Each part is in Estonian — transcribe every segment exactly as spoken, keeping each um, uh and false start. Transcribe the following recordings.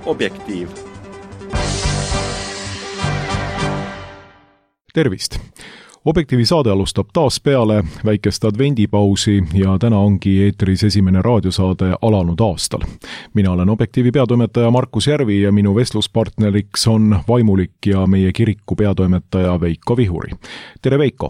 Objektiiv. Tervist! Objektiivi saade alustab taas peale väikest advendipausi ja täna ongi eetris esimene raadiosaade alanud aastal. Mina olen Objektiivi peatoimetaja Markus Järvi ja minu vestluspartneriks on vaimulik ja meie kiriku peatoimetaja Veiko Vihuri. Tere Veiko!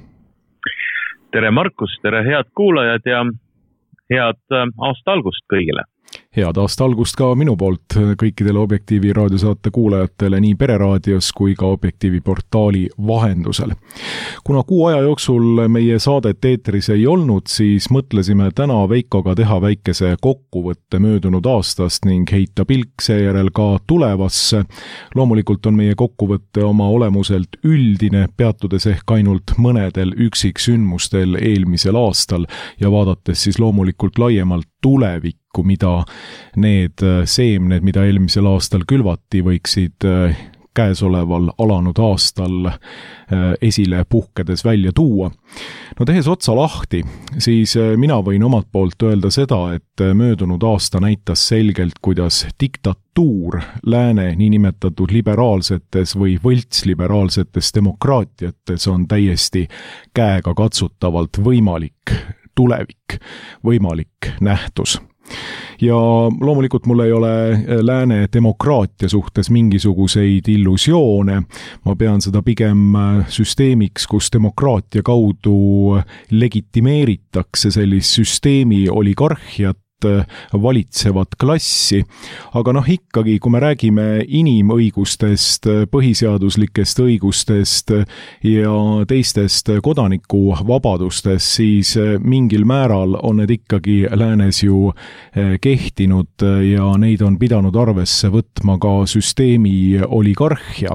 Tere Markus, tere head kuulajad ja head aasta algust kõigile! Head aasta algust ka minu poolt kõikidele Objektiivi raadiosaate kuulajatele nii Pereraadios kui ka Objektiivi portaali vahendusel. Kuna kuu aja jooksul meie saadet eetris ei olnud, siis mõtlesime täna Veikoga teha väikese kokkuvõtte möödunud aastast ning heita pilk seejärel ka tulevasse. Loomulikult on meie kokkuvõtte oma olemuselt üldine, peatudes ehk ainult mõnedel üksiksündmustel eelmisel aastal ja vaadates siis loomulikult laiemalt tulevikku, mida need seemned, mida eelmisel aastal külvati, võiksid käesoleval alanud aastal esile puhkedes välja tuua. No tehes otsa lahti, siis mina võin omalt poolt öelda seda, et möödunud aasta näitas selgelt, kuidas diktatuur lääne niinimetatud liberaalsetes või võltsliberaalsetes demokraatiates on täiesti käega katsutavalt võimalik tulevik, võimalik nähtus. Ja loomulikult mul ei ole lääne demokraatia suhtes mingisuguseid illusioone. Ma pean seda pigem süsteemiks, kus demokraatia kaudu legitimeeritakse sellist süsteemi oligarhiat, valitsevat klassi, aga noh ikkagi, kui me räägime inimõigustest, põhiseaduslikest õigustest ja teistest kodanikuvabadustest, siis mingil määral on need ikkagi läänes ju kehtinud ja neid on pidanud arvesse võtma ka süsteemi oligarhia.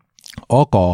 Aga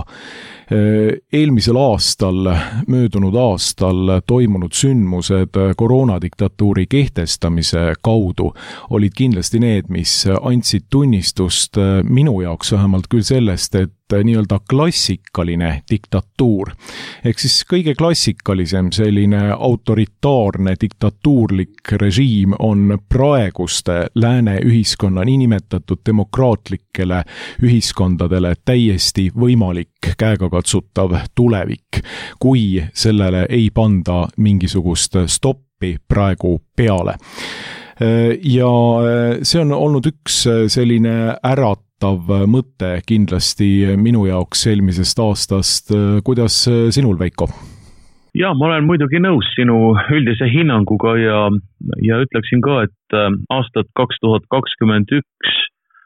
eelmisel aastal, möödunud aastal toimunud sündmused koroonadiktatuuri kehtestamise kaudu olid kindlasti need, mis andsid tunnistust minu jaoks vähemalt küll sellest, et nii-öelda klassikaline diktatuur, ehk siis kõige klassikalisem selline autoritaarne diktatuurlik režiim on praeguste lääne ühiskonna niinimetatud demokraatlikele ühiskondadele täiesti võimalik käegakatsutav tulevik, kui sellele ei panda mingisugust stoppi praegu peale. Ja see on olnud üks selline ärat mõte kindlasti minu jaoks eelmisest aastast. Kuidas sinul, Veiko? Ja, ma olen muidugi nõus sinu üldise hinnanguga ja, ja ütleksin ka, et aastat kaks tuhat kakskümmend üks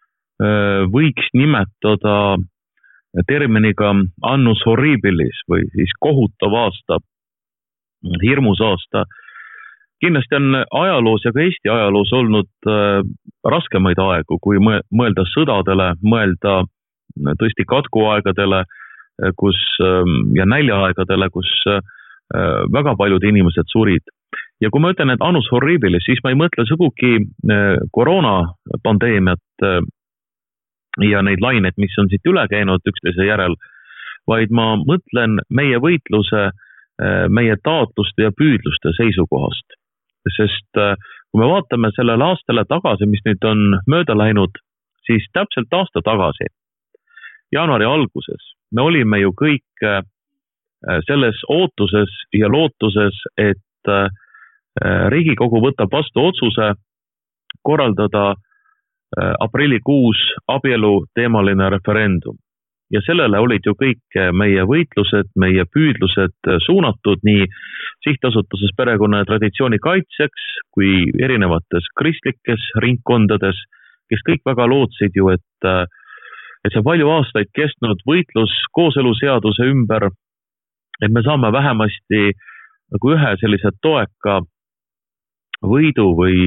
võiks nimetada terminiga annus horribilis või siis kohutav aasta, hirmus aasta. Kindlasti on ajaloos ja ka Eesti ajaloos olnud äh, raskemaid aegu, kui mõelda sõdadele, mõelda tõesti katkuaegadele kus, äh, ja näljaaegadele, kus äh, väga paljud inimesed surid. Ja kui ma ütlen, et annus horribilis, siis ma ei mõtle sugugi äh, koroonapandeemiat äh, ja neid laineid, mis on siit üle käinud üksteise järel, vaid ma mõtlen meie võitluse, äh, meie taotluste ja püüdluste seisukohast. Sest kui me vaatame sellele aastale tagasi, mis nüüd on mööda läinud, siis täpselt aasta tagasi, jaanuari alguses, me olime ju kõik selles ootuses ja lootuses, et Riigikogu võtab vastu otsuse korraldada aprillikuus abielu teemaline referendum. Ja sellele olid ju kõik meie võitlused, meie püüdlused suunatud nii sihtasutuses perekonna ja traditsiooni kaitseks kui erinevates kristlikes ringkondades, kes kõik väga lootsid ju, et, et see palju aastaid kestnud võitlus kooseluseaduse ümber, et me saame vähemasti nagu ühe sellise toeka võidu või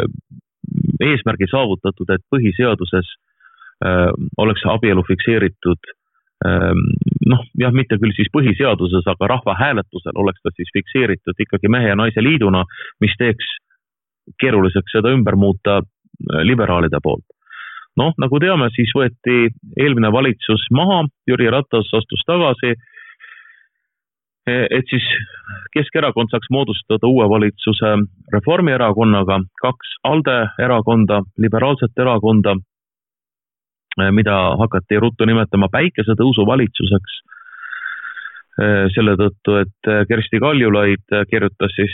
eesmärgi saavutatud, et põhiseaduses oleks abielu fikseeritud, noh, jah, mitte küll siis põhiseaduses, aga rahvahääletusel oleks ta siis fikseeritud ikkagi mehe ja naise liiduna, mis teeks keeruliseks seda ümber muuta liberaalide poolt. Noh, nagu teame, siis võeti eelmine valitsus maha, Jüri Ratas astus tagasi, et siis Keskerakond saaks moodustada uue valitsuse Reformierakonnaga, kaks ALDE erakonda, liberaalset erakonda mida hakati ruttu nimetama päikesetõusu valitsuseks. Selle tõttu, et Kersti Kaljulaid kirjutas siis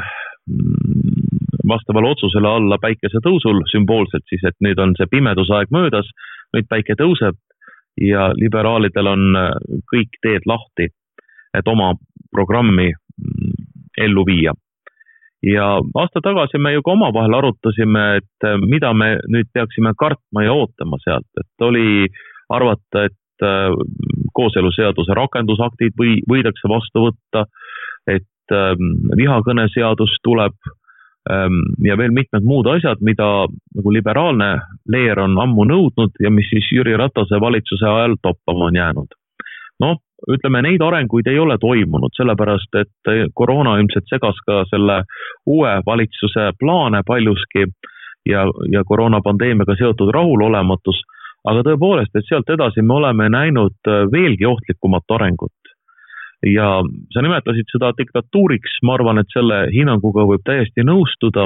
vastaval otsusele alla päikesetõusul sümboolselt siis, et nüüd on see pimedusaeg möödas, nüüd päike tõuseb ja liberaalidel on kõik teed lahti, et oma programmi ellu viia. Ja aasta tagasi me ju ka omavahel arutasime, et mida me nüüd peaksime kartma ja ootama sealt, et oli arvata, et kooseluseaduse rakendusaktid või võidakse vastu võtta, et vihakõneseadus tuleb ja veel mitmed muud asjad, mida nagu liberaalne leer on ammu nõudnud ja mis siis Jüri Ratase valitsuse ajal toppama on jäänud. No, ütleme, neid arenguid ei ole toimunud, sellepärast, et koroona ilmselt segas ka selle uue valitsuse plaane paljuski ja, ja koroonapandeemiaga seotud rahulolematus, aga tõepoolest, et sealt edasi me oleme näinud veelgi ohtlikumat arengut. Ja sa nimetasid seda diktatuuriks, ma arvan, et selle hinnanguga võib täiesti nõustuda,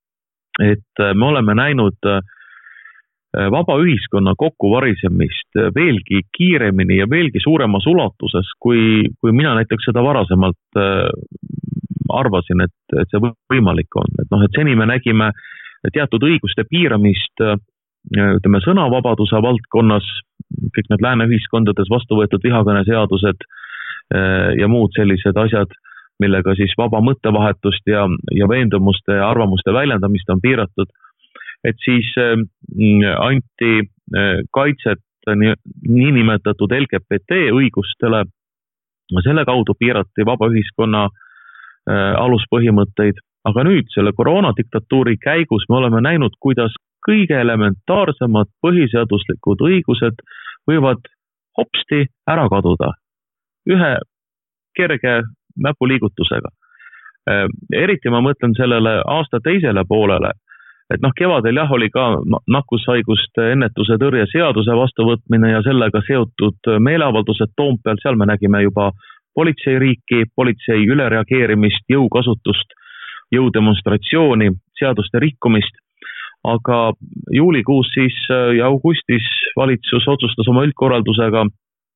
et me oleme näinud vaba ühiskonna kokkuvarisemist veelgi kiiremini ja veelgi suuremas ulatuses, kui, kui mina näiteks seda varasemalt arvasin, et, et see võimalik on. Et noh, et seni me nägime teatud õiguste piiramist, ütleme, sõnavabaduse valdkonnas, kõik need lääne ühiskondades vastu võetud vihakõneseadused ja muud sellised asjad, millega siis vaba mõttevahetust ja, ja veendumuste ja arvamuste väljendamist on piiratud, et siis anti kaitset niinimetatud L G B T õigustele, selle kaudu piirati vaba ühiskonna aluspõhimõtteid, aga nüüd selle koroonadiktatuuri käigus me oleme näinud, kuidas kõige elementaarsemad põhiseaduslikud õigused võivad hopsti ära kaduda ühe kerge näpuliigutusega. Eriti ma mõtlen sellele aasta teisele poolele, et noh, kevadel jah, oli ka nakkushaiguste ennetuse tõrje seaduse vastuvõtmine ja sellega seotud meeleavaldused Toompeal, seal me nägime juba politseiriiki, politsei ülereageerimist, jõukasutust, jõudemonstratsiooni, seaduste rikkumist, aga juulikuus siis ja augustis valitsus otsustas oma üldkorraldusega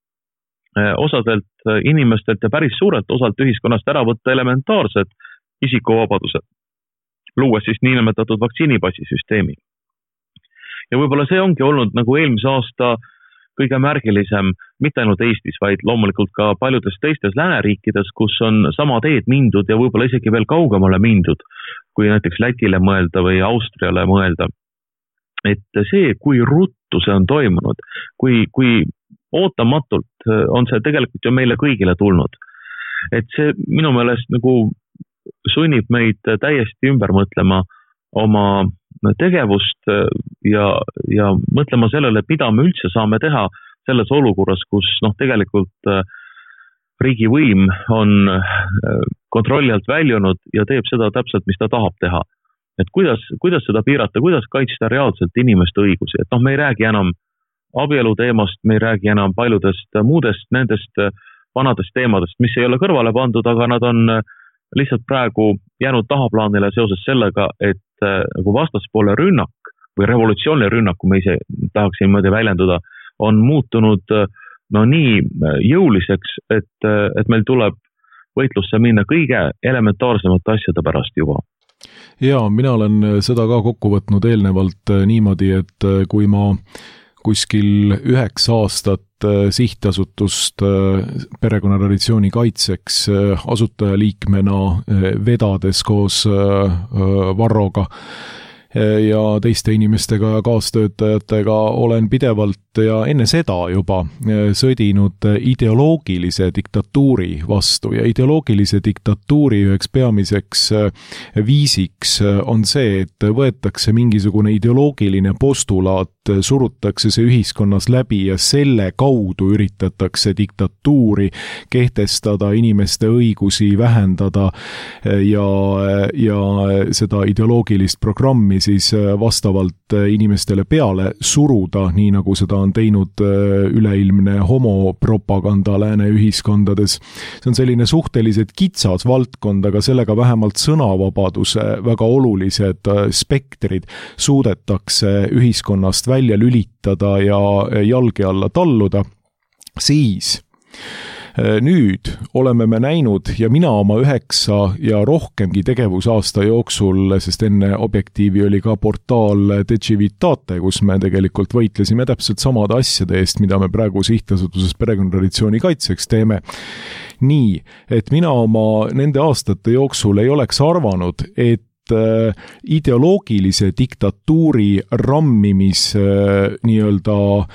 osadelt inimestelt ja päris suurelt osalt ühiskonnast ära võtta elementaarsed isikuvabadused, luues siis niinimetatud vaktsiinipassisüsteemi. Ja võib-olla see ongi olnud nagu eelmise aasta kõige märgilisem, mitte ainult Eestis, vaid loomulikult ka paljudes teistes lääneriikides, kus on sama teed mindud ja võib-olla isegi veel kaugemale mindud, kui näiteks Lätile mõelda või Austriale mõelda. Et see, kui ruttu see on toimunud, kui, kui ootamatult on see tegelikult ju meile kõigile tulnud. Et see minu meelest nagu sunnib meid täiesti ümber mõtlema oma tegevust ja, ja mõtlema sellele, mida me üldse saame teha selles olukorras, kus noh, tegelikult riigivõim on kontrolli alt väljunud ja teeb seda täpselt, mis ta tahab teha. Et kuidas, kuidas seda piirata, kuidas kaitsta reaalselt inimeste õigusi, et noh, me ei räägi enam abielu teemast, me ei räägi enam paljudest muudest nendest vanadest teemadest, mis ei ole kõrvale pandud, aga nad on lihtsalt praegu jäänud tahaplaanile seoses sellega, et nagu vastaspoole rünnak või revolutsiooni rünnak, kui me ise tahaks niimoodi väljenduda, on muutunud no nii jõuliseks, et, et meil tuleb võitlusse minna kõige elementaarsemate asjade pärast juba. Jaa, mina olen seda ka kokku võtnud eelnevalt niimoodi, et kui ma kuskil üheks aastat sihtasutust perekonnatraditsiooni kaitseks asutajaliikmena vedades koos Varroga ja teiste inimestega ja kaastöötajatega olen pidevalt ja enne seda juba sõdinud ideoloogilise diktatuuri vastu ja ideoloogilise diktatuuri üheks peamiseks viisiks on see, et võetakse mingisugune ideoloogiline postulaat, surutakse see ühiskonnas läbi ja selle kaudu üritatakse diktatuuri kehtestada, inimeste õigusi vähendada ja, ja seda ideoloogilist programmi siis vastavalt inimestele peale suruda, nii nagu seda on teinud üleilmne homopropaganda lääne ühiskondades. See on selline suhteliselt kitsas valdkond, aga sellega vähemalt sõnavabaduse väga olulised spektrid suudetakse ühiskonnast välja lülitada ja jalge alla talluda, siis nüüd oleme me näinud ja mina oma üheksa ja rohkemgi tegevusaasta jooksul, sest enne Objektiivi oli ka portaal Decivitate, kus me tegelikult võitlesime täpselt samade asjade eest, mida me praegu sihtasutuses perekonnatraditsiooni kaitseks teeme. Nii, et mina oma nende aastate jooksul ei oleks arvanud, et ideoloogilise diktatuuri rammimis nii-öelda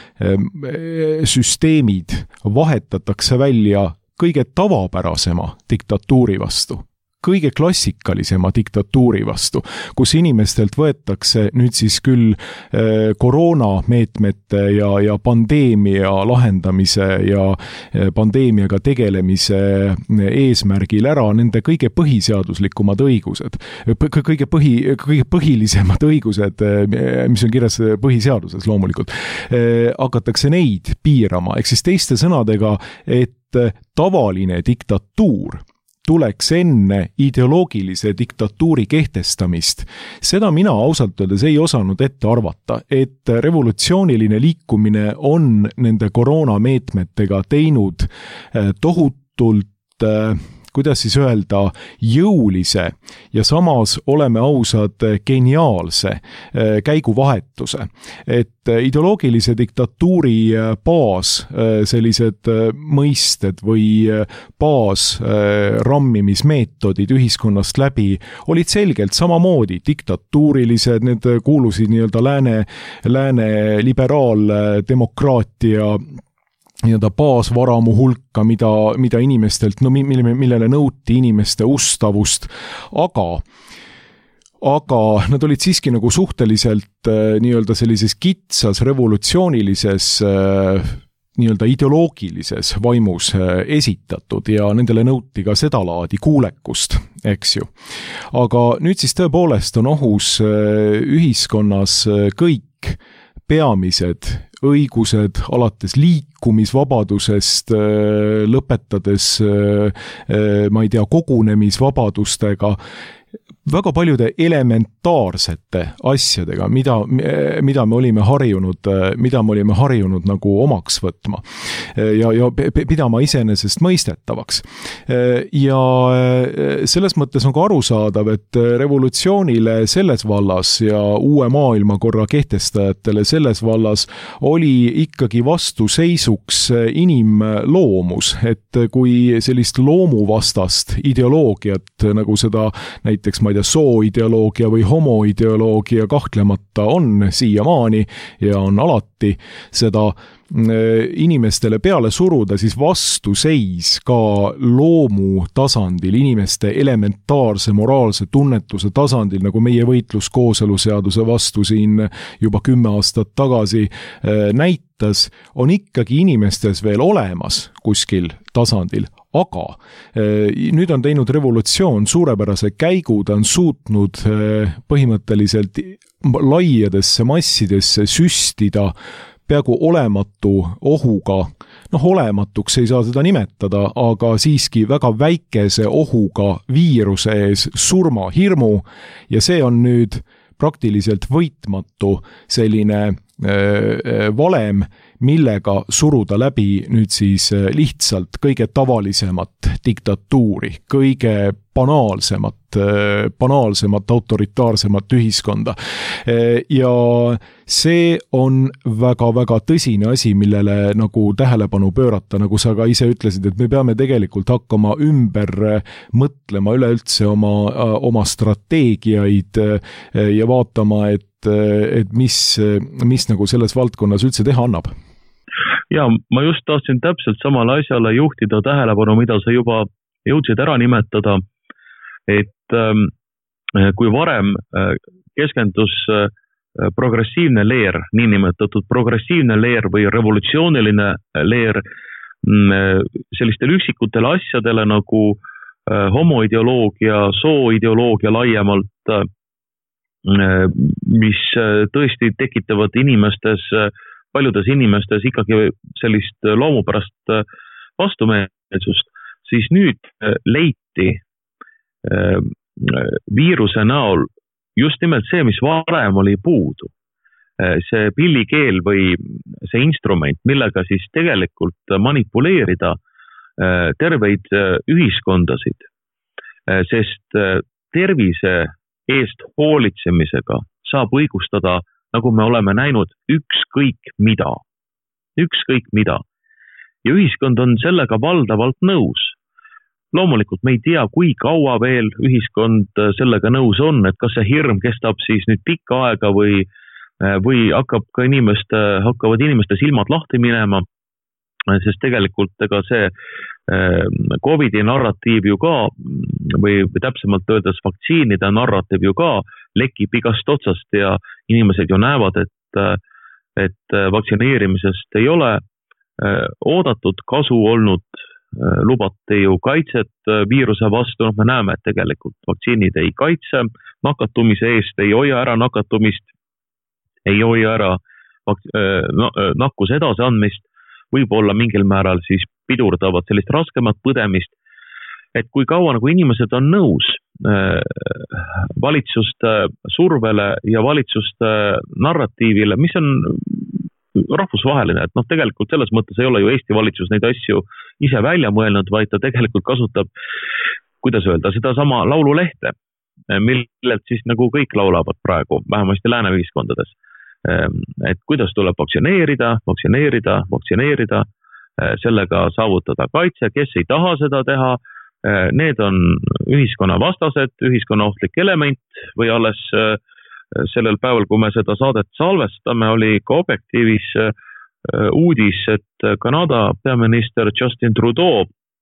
süsteemid vahetatakse välja kõige tavapärasema diktatuuri vastu, kõige klassikalisema diktatuuri vastu, kus inimestelt võetakse nüüd siis küll koroonameetmete ja, ja pandeemia lahendamise ja pandeemiaga tegelemise eesmärgil ära nende kõige põhiseaduslikumad õigused, kõige, põhi, kõige põhilisemad õigused, mis on kirjas põhiseaduses loomulikult, hakatakse neid piirama, ehk siis teiste sõnadega, et tavaline diktatuur tuleks enne ideoloogilise diktatuuri kehtestamist. Seda mina ausalt öeldes ei osanud ette arvata, et revolutsiooniline liikumine on nende koroonameetmetega teinud tohutult, kuidas siis öelda, jõulise ja samas oleme ausad geniaalse käiguvahetuse. Et ideoloogilise diktatuuri baas, sellised mõisted või baas rammimismeetodid ühiskonnast läbi olid selgelt samamoodi diktatuurilised, need kuulusid nii-öelda lääne, lääne liberaaldemokraatia nii-öelda baasvaramu hulka, mida, mida inimestelt, no mille, millele nõuti inimeste ustavust, aga, aga nad olid siiski nagu suhteliselt nii-öelda sellises kitsas revolutsioonilises nii-öelda ideoloogilises vaimus esitatud ja nendele nõuti ka seda laadi kuulekust, eks ju. Aga nüüd siis tõepoolest on ohus ühiskonnas kõik peamised õigused alates liikumisvabadusest, lõpetades, ma ei tea, kogunemisvabadustega, väga paljude elementaarsete asjadega, mida, mida me olime harjunud, mida me olime harjunud nagu omaks võtma ja, ja pidama iseenesest mõistetavaks. Ja selles mõttes on ka arusaadav, et revolutsioonile selles vallas ja uue maailmakorra kehtestajatele selles vallas oli ikkagi vastuseisuks inimloomus, et kui sellist loomuvastast ideoloogiat, nagu seda näiteks ma ei tea, sooideoloogia või homoideoloogia kahtlemata on siiamaani ja on alati seda inimestele peale suruda, siis vastuseis ka loomu tasandil, inimeste elementaarse moraalse tunnetuse tasandil, nagu meie võitlus kooseluseaduse vastu siin juba kümme aastat tagasi näitas, on ikkagi inimestes veel olemas kuskil tasandil. Aga nüüd on teinud revolutsioon suurepärase käigu, ta on suutnud põhimõtteliselt laiadesse massidesse süstida peaaegu olematu ohuga, noh olematuks ei saa seda nimetada, aga siiski väga väikese ohuga viiruse ees surmahirmu ja see on nüüd praktiliselt võitmatu selline valem, millega suruda läbi nüüd siis lihtsalt kõige tavalisemat diktatuuri, kõige banaalsemat, banaalsemat autoritaarsemat ühiskonda. Ja see on väga-väga tõsine asi, millele nagu tähelepanu pöörata, nagu sa ka ise ütlesid, et me peame tegelikult hakkama ümber mõtlema üleüldse oma, oma strateegiaid ja vaatama, et et mis, mis nagu selles valdkonnas üldse teha annab? Ja, ma just tahtsin täpselt samale asjale juhtida tähelepanu, mida sa juba jõudsid ära nimetada, et ähm, kui varem keskendus progressiivne leer, niinimetatud progressiivne leer või revolutsiooniline leer sellistele üksikutele asjadele nagu homoideoloogia, sooideoloogia laiemalt, mis tõesti tekitavad inimestes, paljudes inimestes ikkagi sellist loomupärast vastumeelsust, siis nüüd leiti viiruse näol just nimelt see, mis varem oli puudu. see pillikeel või see instrument, millega siis tegelikult manipuleerida terveid ühiskondasid, sest tervise eest hoolitsemisega saab õigustada, nagu me oleme näinud, ükskõik mida. Ükskõik mida. Ja ühiskond on sellega valdavalt nõus. Loomulikult me ei tea, kui kaua veel ühiskond sellega nõus on, et kas see hirm kestab siis nüüd pikka aega või, või hakkab ka inimeste, hakkavad inimeste silmad lahti minema, sest tegelikult ega see Covidi narratiiv ju ka, või, või täpsemalt öeldes vaktsiinide narratiiv ju ka lekib igast otsast ja inimesed ju näevad, et, et vaktsineerimisest ei ole oodatud kasu olnud, lubati ju kaitset viiruse vastu, noh me näeme, et tegelikult vaktsiinid ei kaitse nakatumise eest, ei hoia ära nakatumist, ei hoia ära nakkuse edasiandmist, võib-olla mingil määral siis pidurdavad sellist raskemat põdemist, et kui kaua nagu inimesed on nõus valitsuste survele ja valitsuste narratiivile, mis on rahvusvaheline, et noh, tegelikult selles mõttes ei ole ju Eesti valitsus neid asju ise välja mõelnud, vaid ta tegelikult kasutab, kuidas öelda, seda sama laululehte, millelt siis nagu kõik laulavad praegu, vähemasti lääneühiskondades. Et kuidas tuleb vaktsineerida, vaktsineerida, vaktsineerida, sellega saavutada kaitse, kes ei taha seda teha, need on ühiskonna vastased, ühiskonna ohtlik element või alles sellel päeval, kui me seda saadet salvestame, oli ka Objektiivis uudis, et Kanada peaminister Justin Trudeau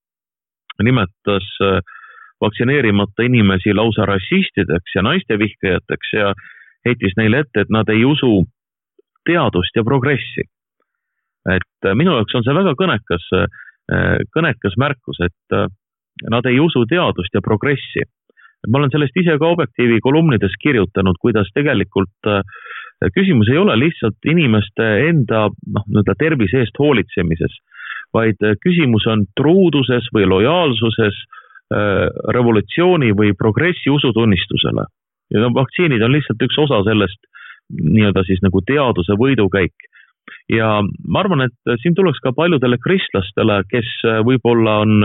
nimetas vaktsineerimata inimesi lausa rassistideks ja naistevihkajateks ja heitis neile ette, et nad ei usu teadust ja progressi. Et minu jaoks on see väga kõnekas, kõnekas märkus, et nad ei usu teadust ja progressi. Ma olen sellest ise ka Objektiivi kolumnides kirjutanud, kuidas tegelikult küsimus ei ole lihtsalt inimeste enda noh, tervise eest hoolitsemises, vaid küsimus on truuduses või lojaalsuses revolutsiooni või progressi usutunnistusele. Ja vaktsiinid on lihtsalt üks osa sellest nii-öelda siis nagu teaduse võidukäik. Ja ma arvan, et siin tuleks ka paljudele kristlastele, kes võib-olla on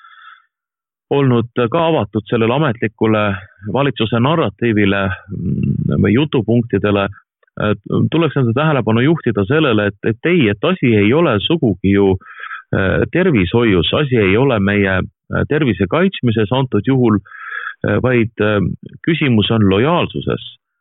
olnud ka avatud sellele ametlikule valitsuse narratiivile või jutupunktidele, tuleks nende tähelepanu juhtida sellele, et, et ei, et asi ei ole sugugi ju tervishoius, asi ei ole meie tervise kaitsmises antud juhul, vaid küsimus on lojaalsuses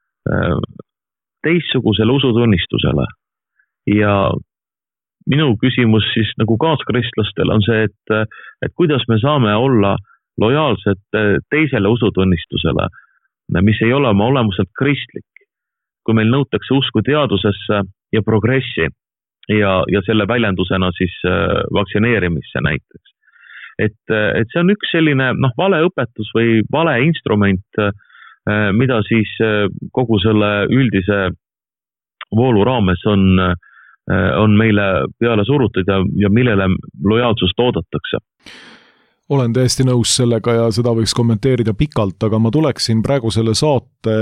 teistsugusele usutunnistusele. Ja minu küsimus siis nagu kaaskristlastel on see, et, et kuidas me saame olla lojaalsed teisele usutunnistusele, mis ei ole oma olemuselt kristlik. Kui meil nõutakse usku teadusesse ja progressi ja, ja selle väljendusena siis vaktsineerimisse näiteks. Et, et see on üks selline noh, vale õpetus või vale instrument, mida siis kogu selle üldise voolu raames on, on meile peale surutud ja, ja millele lojaalsust oodatakse. Olen täiesti nõus sellega ja seda võiks kommenteerida pikalt, aga ma tuleksin praegu selle saate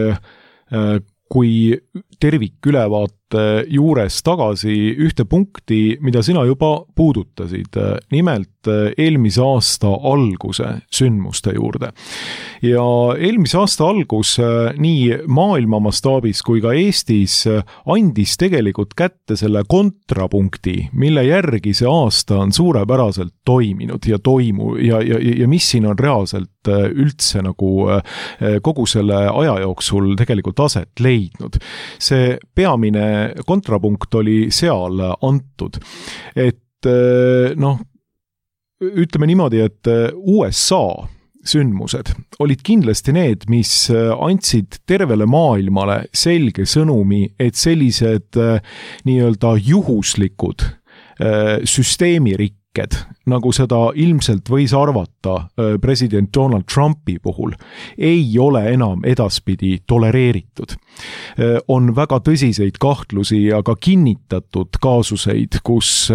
kui tervikülevaate juures tagasi ühte punkti, mida sina juba puudutasid, nimelt eelmise aasta alguse sündmuste juurde. Ja eelmise aasta algus nii maailma mastaabis kui ka Eestis andis tegelikult kätte selle kontrapunkti, mille järgi see aasta on suurepäraselt toiminud ja toimu ja, ja, ja mis siin on reaalselt üldse nagu kogu selle aja jooksul tegelikult aset leidnud. See peamine kontrapunkt oli seal antud, et noh, ütleme niimoodi, et U S A sündmused olid kindlasti need, mis andsid tervele maailmale selge sõnumi, et sellised nii-öelda juhuslikud süsteemirikked, nagu seda ilmselt võis arvata president Donald Trumpi puhul, ei ole enam edaspidi tolereeritud. On väga tõsiseid kahtlusi ja ka kinnitatud kaasuseid, kus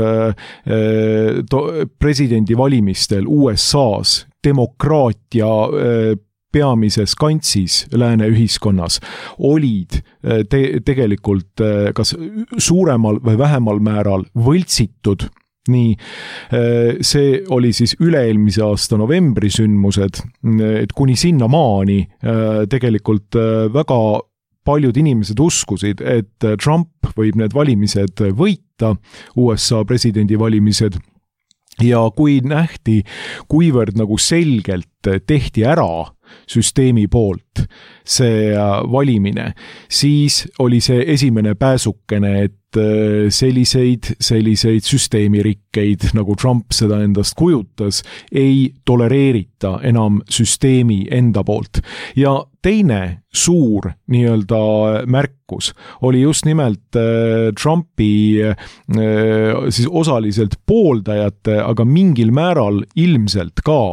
presidendi valimistel U S A-s demokraatia peamises kantsis lääne ühiskonnas olid te- tegelikult kas suuremal või vähemal määral võltsitud. Nii, see oli siis üle-eelmise aasta novembri sündmused, et kuni sinna maani tegelikult väga paljud inimesed uskusid, et Trump võib need valimised võita, U S A presidendivalimised, ja kui nähti, kuivõrd nagu selgelt tehti ära süsteemi poolt see valimine, siis oli see esimene pääsukene, et selliseid, selliseid süsteemirikkeid, nagu Trump seda endast kujutas, ei tolereerita enam süsteemi enda poolt. Ja teine suur nii-öelda märkus oli just nimelt Trumpi siis osaliselt pooldajate, aga mingil määral ilmselt ka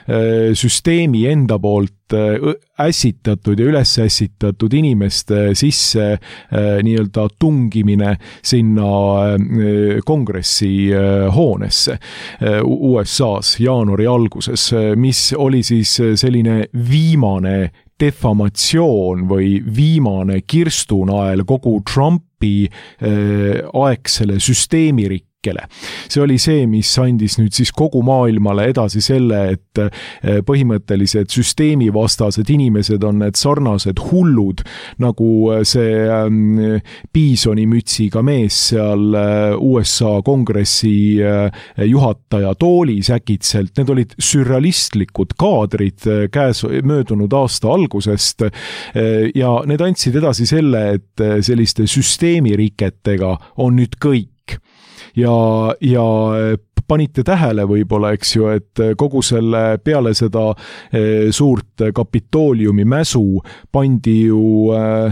süsteemi enda poolt ässitatud ja üles ässitatud inimeste sisse nii-öelda tungimine sinna kongressi hoonesse U S A-s jaanuari alguses, mis oli siis selline viimane defamatsioon või viimane kirstunael kogu Trumpi aegsele süsteemirikkele. See oli see, mis andis nüüd siis kogu maailmale edasi selle, et põhimõtteliselt süsteemivastased inimesed on need sarnased hullud, nagu see piisonimütsiga mees seal U S A kongressi juhataja toolis äkitselt. Need olid sürrealistlikud kaadrid käes möödunud aasta algusest ja need andsid edasi selle, et selliste süsteemiriketega on nüüd kõik. Ja, ja panite tähele võib-olla, eks ju, et kogu selle peale seda suurt Kapitooliumi mäsu pandi ju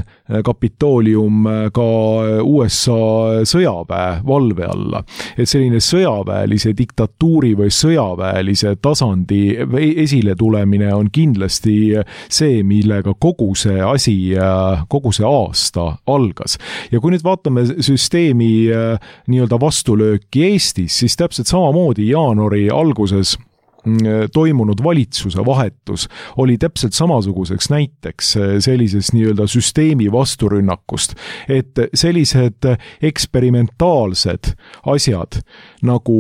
Kapitoolium ka U S A sõjaväe valve alla. Et selline sõjaväelise diktatuuri või sõjaväelise tasandi esile tulemine on kindlasti see, millega kogu see asi, kogu see aasta algas. Ja kui nüüd vaatame süsteemi nii-öelda vastulööki Eestis, siis täpselt samamoodi jaanuari alguses toimunud valitsuse vahetus oli täpselt samasuguseks näiteks sellisest nii-öelda süsteemi vasturünnakust, et sellised eksperimentaalsed asjad nagu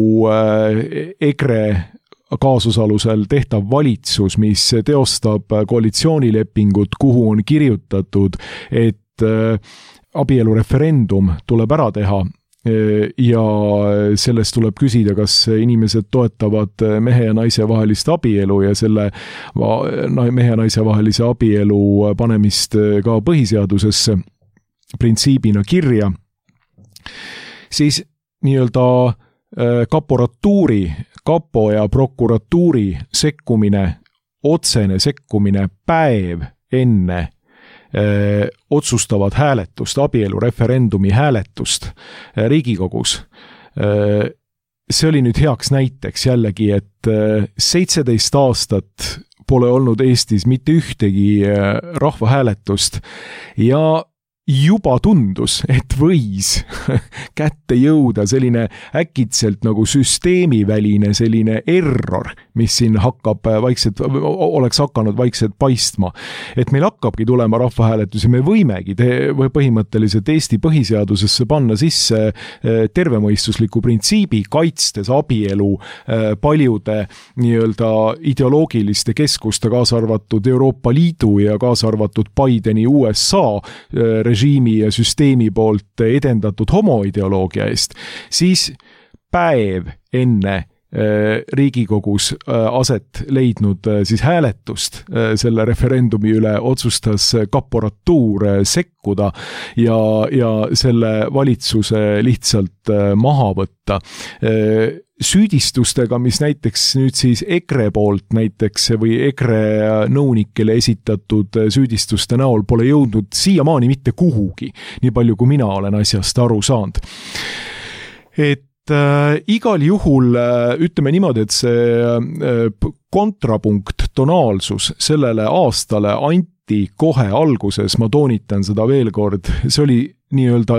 EKRE kaasusalusel tehtav valitsus, mis teostab koalitsioonilepingut, kuhu on kirjutatud, et abielureferendum tuleb ära teha, ja sellest tuleb küsida, kas inimesed toetavad mehe ja naise vahelist abielu ja selle mehe ja naise vahelise abielu panemist ka põhiseadusesse printsiibina kirja, siis nii-öelda kaporatuuri, kapo ja prokuratuuri sekkumine, otsene sekkumine päev enne Öö, otsustavad hääletust, abielureferendumi hääletust Riigikogus. Öö, see oli nüüd heaks näiteks jällegi, et seitseteist aastat pole olnud Eestis mitte ühtegi rahvahääletust ja juba tundus, et võis kätte jõuda selline äkitselt nagu süsteemiväline selline error, mis siin hakkab vaikselt, oleks hakanud vaikselt paistma. Et meil hakkabki tulema rahvahääletus ja me võimegi te, või põhimõtteliselt Eesti põhiseadusesse panna sisse tervemõistusliku printsiibi, kaitstes abielu paljude nii-öelda ideoloogiliste keskuste, kaasa arvatud Euroopa Liidu ja kaasa arvatud Bideni U S A režiimi ja süsteemi poolt edendatud homoideoloogia eest, siis päev enne Riigikogus aset leidnud siis hääletust selle referendumi üle otsustas kaporatuur sekkuda ja, ja selle valitsuse lihtsalt maha võtta. Süüdistustega, mis näiteks nüüd siis EKRE poolt näiteks või EKRE nõunikele esitatud süüdistuste näol pole jõudnud siiamaani mitte kuhugi, nii palju kui mina olen asjast aru saanud. Et Äh, igal juhul äh, ütleme niimoodi, et see äh, kontrapunkt, tonaalsus sellele aastale anti kohe alguses, ma toonitan seda veel kord, see oli nii-öelda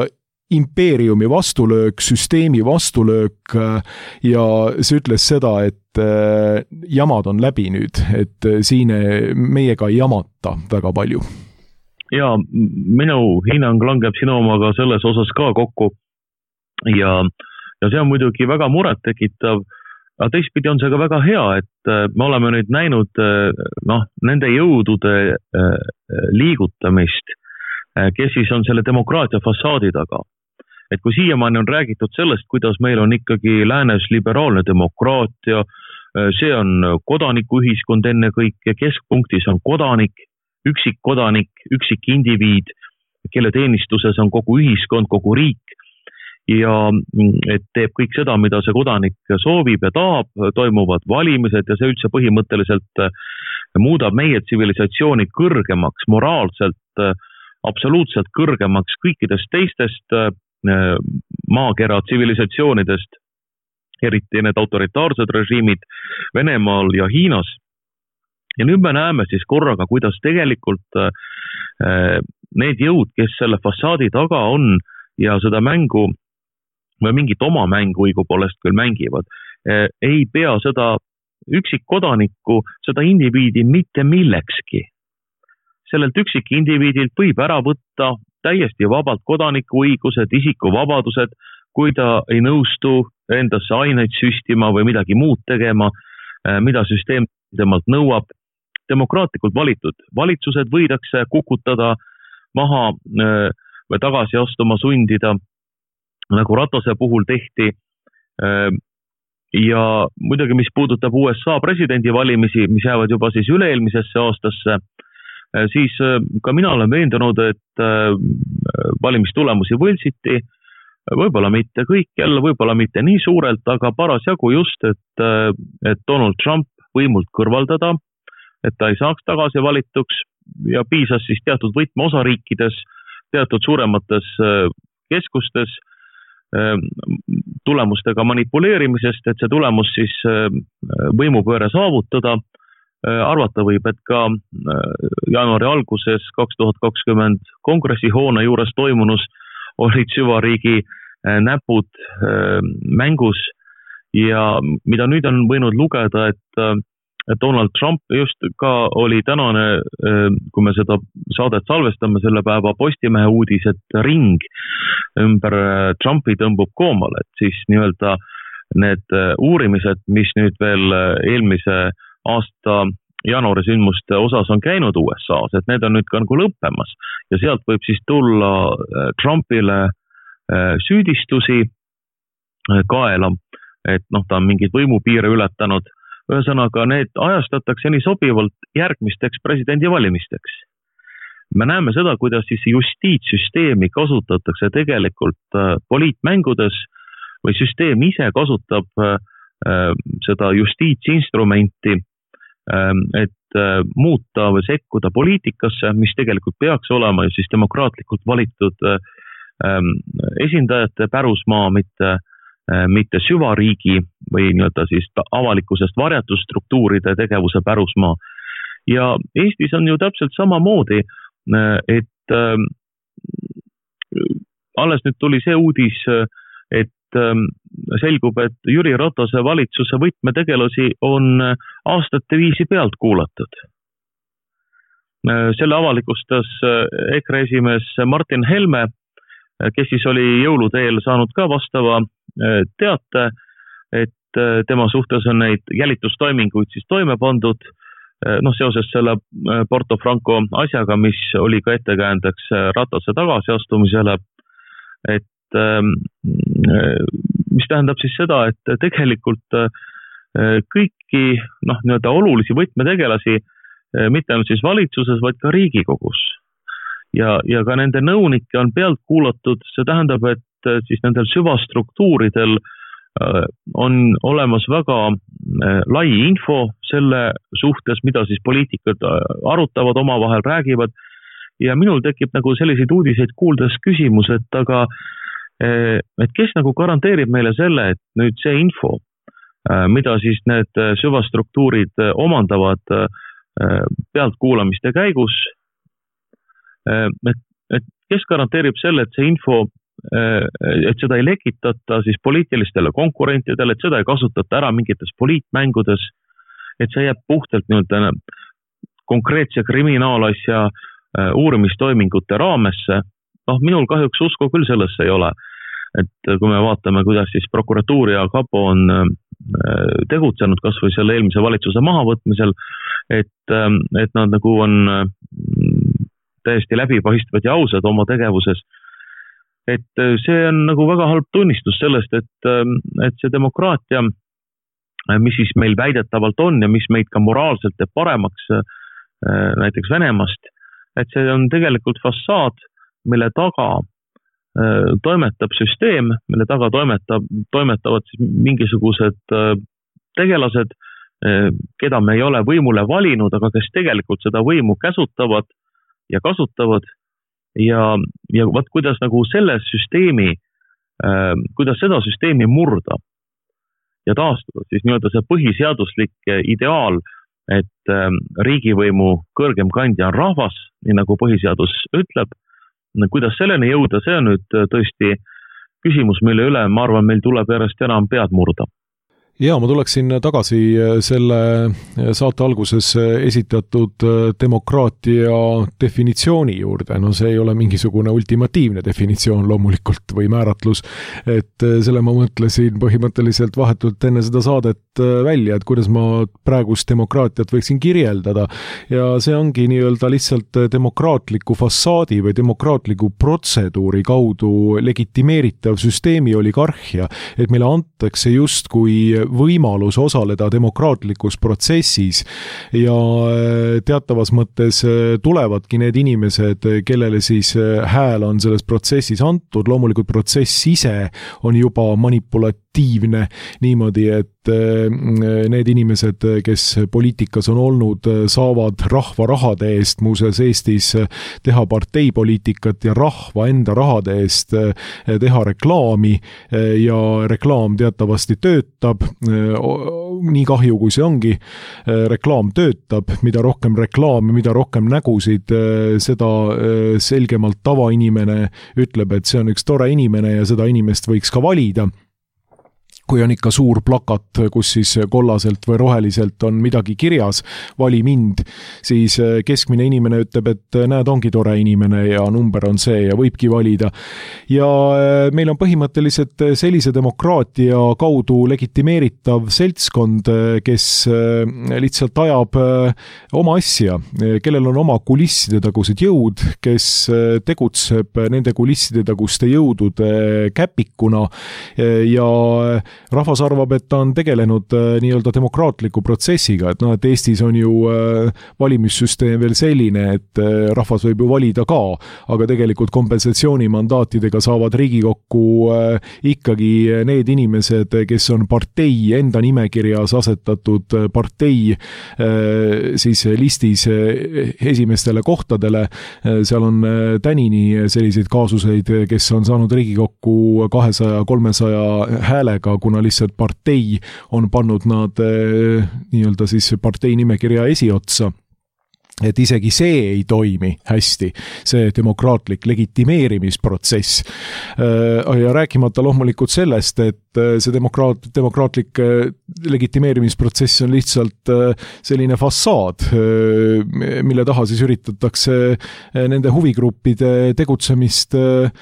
impeeriumi vastulöök, süsteemi vastulöök ja see ütles seda, et jamad on läbi nüüd, et siin meiega ei jamata väga palju. Ja minu hinnang langeb sinu omaga selles osas ka kokku ja, ja see on muidugi väga muret tekitav, aga teistpidi on see ka väga hea, et me oleme nüüd näinud noh, nende jõudude liigutamist, kes siis on selle demokraatia fassaadi taga. Et kui siiamaani on räägitud sellest, kuidas meil on ikkagi läänes liberaalne demokraatia, see on kodanikuühiskond enne kõike, keskpunktis on kodanik, üksik kodanik, üksik indiviid, kelle teenistuses on kogu ühiskond, kogu riik ja et teeb kõik seda, mida see kodanik soovib ja tahab, toimuvad valimised ja see üldse põhimõtteliselt muudab meie tsivilisatsiooni kõrgemaks, moraalselt, absoluutselt kõrgemaks kõikidest teistest maakera tsivilisatsioonidest, eriti need autoritaarsed režiimid Venemaal ja Hiinas. Ja nüüd me näeme siis korraga, kuidas tegelikult need jõud, kes selle fassaadi taga on ja seda mängu või mingit oma mängu õigupoolest küll mängivad, ei pea seda üksikkodanikku, seda indiviidi mitte millekski. Sellelt üksik indiviidilt võib ära võtta täiesti vabalt kodaniku õigused, isikuvabadused, kui ta ei nõustu endasse aineid süstima või midagi muud tegema, mida süsteem temalt nõuab. Demokraatlikult valitud valitsused võidakse kukutada maha või tagasi astuma sundida, nagu Ratase puhul tehti. Ja muidugi, mis puudutab U S A presidendivalimisi, mis jäävad juba siis üle-eelmisesse aastasse, siis ka mina olen veendunud, et valimistulemusi võltsiti, võib-olla mitte kõik jälle, võib-olla mitte nii suurelt, aga parasjagu just, et, et Donald Trump võimult kõrvaldada, et ta ei saaks tagasi valituks ja piisas siis teatud võtmeosariikides, teatud suuremates keskustes tulemustega manipuleerimisest, et see tulemus siis võimupööre saavutada. Arvata võib, et ka jaanuari alguses kaks tuhat kakskümmend kongressihoone juures toimunus olid süvariigi näpud mängus ja mida nüüd on võinud lugeda, et Donald Trump just ka oli tänane, kui me seda saadet salvestame, selle päeva Postimehe uudis, et ring ümber Trumpi tõmbub koomale, et siis nii-öelda need uurimised, mis nüüd veel eelmise aasta jaanuari sündmuste osas on käinud U S A-s, et need on nüüd ka nagu lõppemas ja sealt võib siis tulla Trumpile süüdistusi kaela, et noh, ta on mingid võimupiire ületanud. Ühesõnaga, need ajastatakse nii sobivalt järgmisteks presidendivalimisteks. Me näeme seda, kuidas siis justiitssüsteemi kasutatakse tegelikult poliitmängudes või süsteem ise kasutab seda justiitsinstrumenti, et muuta või sekkuda poliitikasse, mis tegelikult peaks olema siis demokraatlikult valitud esindajate pärusmaa, mitte, mitte süvariigi või nii-öelda siis avalikkusest varjatud struktuuride tegevuse pärusmaa. Ja Eestis on ju täpselt samamoodi, et alles nüüd tuli see uudis, et selgub, et Jüri Ratase valitsuse võtmetegelasi on aastate viisi pealt kuulatud. Selle avalikustas EKRE esimees Martin Helme, kes siis oli jõuluteel saanud ka vastava teate, et tema suhtes on neid jälitustoiminguid siis toime pandud, noh seoses selle Porto Franco asjaga, mis oli ka ettekäändeks Ratase tagasiastumisele, et mis tähendab siis seda, et tegelikult kõiki noh, nii-öelda olulisi võtmetegelasi, mitte ainult siis valitsuses, vaid ka Riigikogus. Ja, ja ka nende nõunikke on pealt kuulatud, see tähendab, et siis nendel süvastruktuuridel on olemas väga lai info selle suhtes, mida siis poliitikud arutavad, omavahel räägivad ja minul tekib nagu selliseid uudiseid kuuldes küsimus, et aga et kes nagu garanteerib meile selle, et nüüd see info, mida siis need süvastruktuurid omandavad pealtkuulamiste käigus, et, et kes garanteerib selle, et see info et seda ei lekitata siis poliitilistele konkurentidele, et seda ei kasutata ära mingites poliitmängudes, et see jääb puhtalt nii-öelda konkreetse kriminaalasja uurimistoimingute raamesse. noh, minul kahjuks usku küll sellesse ei ole. Et kui me vaatame, kuidas siis prokuratuur ja kapo on tegutsenud kas või selle eelmise valitsuse mahavõtmisel, et, et nad nagu on täiesti läbipaistvad ja ausad oma tegevuses. Et see on nagu väga halb tunnistus sellest, et, et see demokraatia, mis siis meil väidetavalt on ja mis meid ka moraalselt teeb paremaks näiteks Venemaast, et see on tegelikult fassaad, mille taga toimetab süsteem, mille taga toimetab, toimetavad siis mingisugused tegelased, keda me ei ole võimule valinud, aga kes tegelikult seda võimu käsutavad ja kasutavad ja, ja vaat kuidas nagu selle süsteemi, kuidas seda süsteemi murda ja taastada, siis nii-öelda see põhiseaduslik ideaal, et riigivõimu kõrgem kandja on rahvas, nii nagu põhiseadus ütleb, kuidas selleni jõuda, see on nüüd tõesti küsimus, mille üle, ma arvan, meil tuleb järjest enam pead murda. Ja, ma tuleksin tagasi selle saate alguses esitatud demokraatia definitsiooni juurde. No see ei ole mingisugune ultimatiivne definitsioon loomulikult või määratlus, et selle ma mõtlesin põhimõtteliselt vahetult enne seda saadet välja, et kuidas ma praegust demokraatiat võiksin kirjeldada. Ja see ongi nii-öelda lihtsalt demokraatliku fassaadi või demokraatliku protseduuri kaudu legitimeeritav süsteemi oligarhia, et meile antakse just kui võimalus osaleda demokraatlikus protsessis ja teatavas mõttes tulevadki need inimesed, kellele siis hääl on selles protsessis antud. Loomulikult protsess ise on juba manipulatiivne niimoodi, et need inimesed, kes poliitikas on olnud, saavad rahva rahade eest, muuseas Eestis teha parteipoliitikat ja rahva enda rahade eest teha reklaami ja reklaam teatavasti töötab, nii kahju kui see ongi, reklaam töötab, mida rohkem reklaami, mida rohkem nägusid, seda selgemalt tavainimene ütleb, et see on üks tore inimene ja seda inimest võiks ka valida. Kui on ikka suur plakat, kus siis kollaselt või roheliselt on midagi kirjas, vali mind, siis keskmine inimene ütleb, et näed, ongi tore inimene ja number on see ja võibki valida. Ja meil on põhimõtteliselt sellise demokraatia kaudu legitimeeritav seltskond, kes lihtsalt ajab oma asja, kellel on oma kulisside tagused jõud, kes tegutseb nende kulisside taguste jõudude käpikuna ja rahvas arvab, et ta on tegelenud nii-öelda demokraatliku protsessiga, et noh, et Eestis on ju valimissüsteem veel selline, et rahvas võib ju valida ka, aga tegelikult kompensatsioonimandaatidega saavad Riigikokku ikkagi need inimesed, kes on partei enda nimekirjas asetatud partei siis listis esimestele kohtadele. Seal on tänini selliseid kaasuseid, kes on saanud Riigikokku kahesaja kolmesaja häälega, kuna lihtsalt partei on pannud nad nii-öelda siis partei nimekirja esiotsa. Et isegi see ei toimi hästi, see demokraatlik legitimeerimisprotsess. Ja rääkimata loomulikult sellest, et see demokraat, demokraatlik legitimeerimisprotsess on lihtsalt selline fassaad, mille taha siis üritatakse nende huvigruppide tegutsemist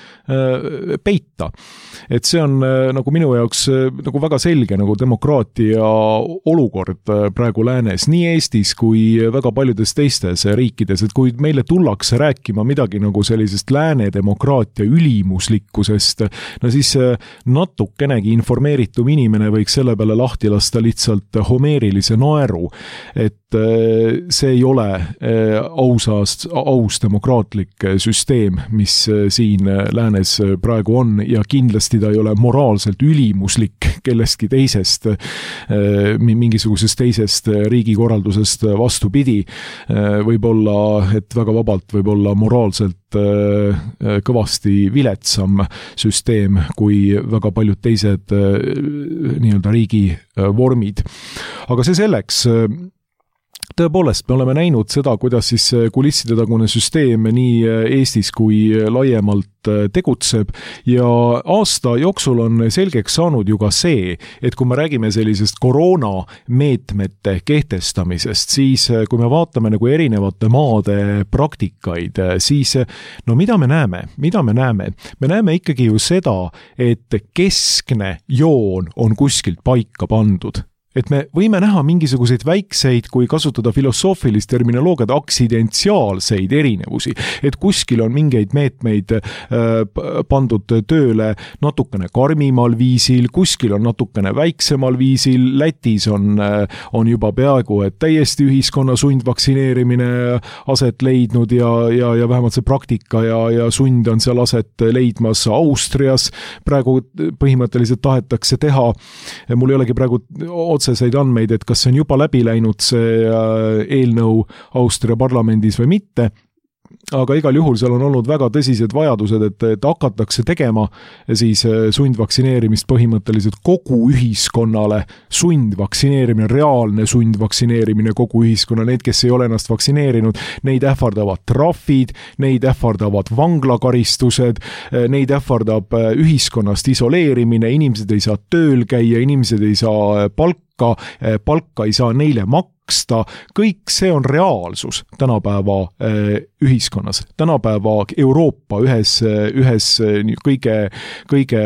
peita. Et see on nagu minu jaoks nagu väga selge nagu demokraatia olukord praegu läänes, nii Eestis kui väga paljudes teistes riikides, et kui meile tullakse rääkima midagi nagu sellisest lääne demokraatia ülimuslikkusest, no siis natukenegi informeeritum inimene võiks selle peale lahti lasta lihtsalt homeerilise naeru, et see ei ole ausast, aus demokraatlik süsteem, mis siin läänes praegu on ja kindlasti ta ei ole moraalselt ülimuslik kellestki teisest, mingisugusest teisest riigikorraldusest vastupidi. Võib-olla, et väga vabalt võib olla moraalselt kõvasti viletsam süsteem kui väga paljud teised nii-öelda riigi vormid. Aga see selleks, tõepoolest, me oleme näinud seda, kuidas siis kulisside tagune süsteem nii Eestis kui laiemalt tegutseb ja aasta jooksul on selgeks saanud ju ka see, et kui me räägime sellisest koroonameetmete kehtestamisest, siis kui me vaatame nagu erinevate maade praktikaid, siis no mida me näeme? Mida me näeme? Me näeme ikkagi ju seda, et keskne joon on kuskilt paika pandud. Et me võime näha mingisuguseid väikseid, kui kasutada filosoofilist terminoloogiat, aksidentsiaalseid erinevusi, et kuskil on mingeid meetmeid pandud tööle natukene karmimal viisil, kuskil on natukene väiksemal viisil, Lätis on, on juba peaaegu, et täiesti ühiskonna sundvaktsineerimine aset leidnud ja, ja, ja vähemalt see praktika ja, ja sund on seal aset leidmas Austrias. Praegu põhimõtteliselt tahetakse teha, mul ei olegi praegu otseseid andmeid, et kas see on juba läbi läinud see eelnõu Austria parlamendis või mitte, aga igal juhul seal on olnud väga tõsised vajadused, et, et hakatakse tegema siis sundvaktsineerimist põhimõtteliselt kogu ühiskonnale, sundvaktsineerimine, reaalne sundvaktsineerimine kogu ühiskonna, need, kes ei ole ennast vaktsineerinud, neid ähvardavad trahvid, neid ähvardavad vanglakaristused, neid ähvardab ühiskonnast isoleerimine, inimesed ei saa tööl käia, inimesed ei saa palka, palka ei saa neile maksta, kõik see on reaalsus tänapäeva ühiskonnas, tänapäeva Euroopa ühes, ühes kõige, kõige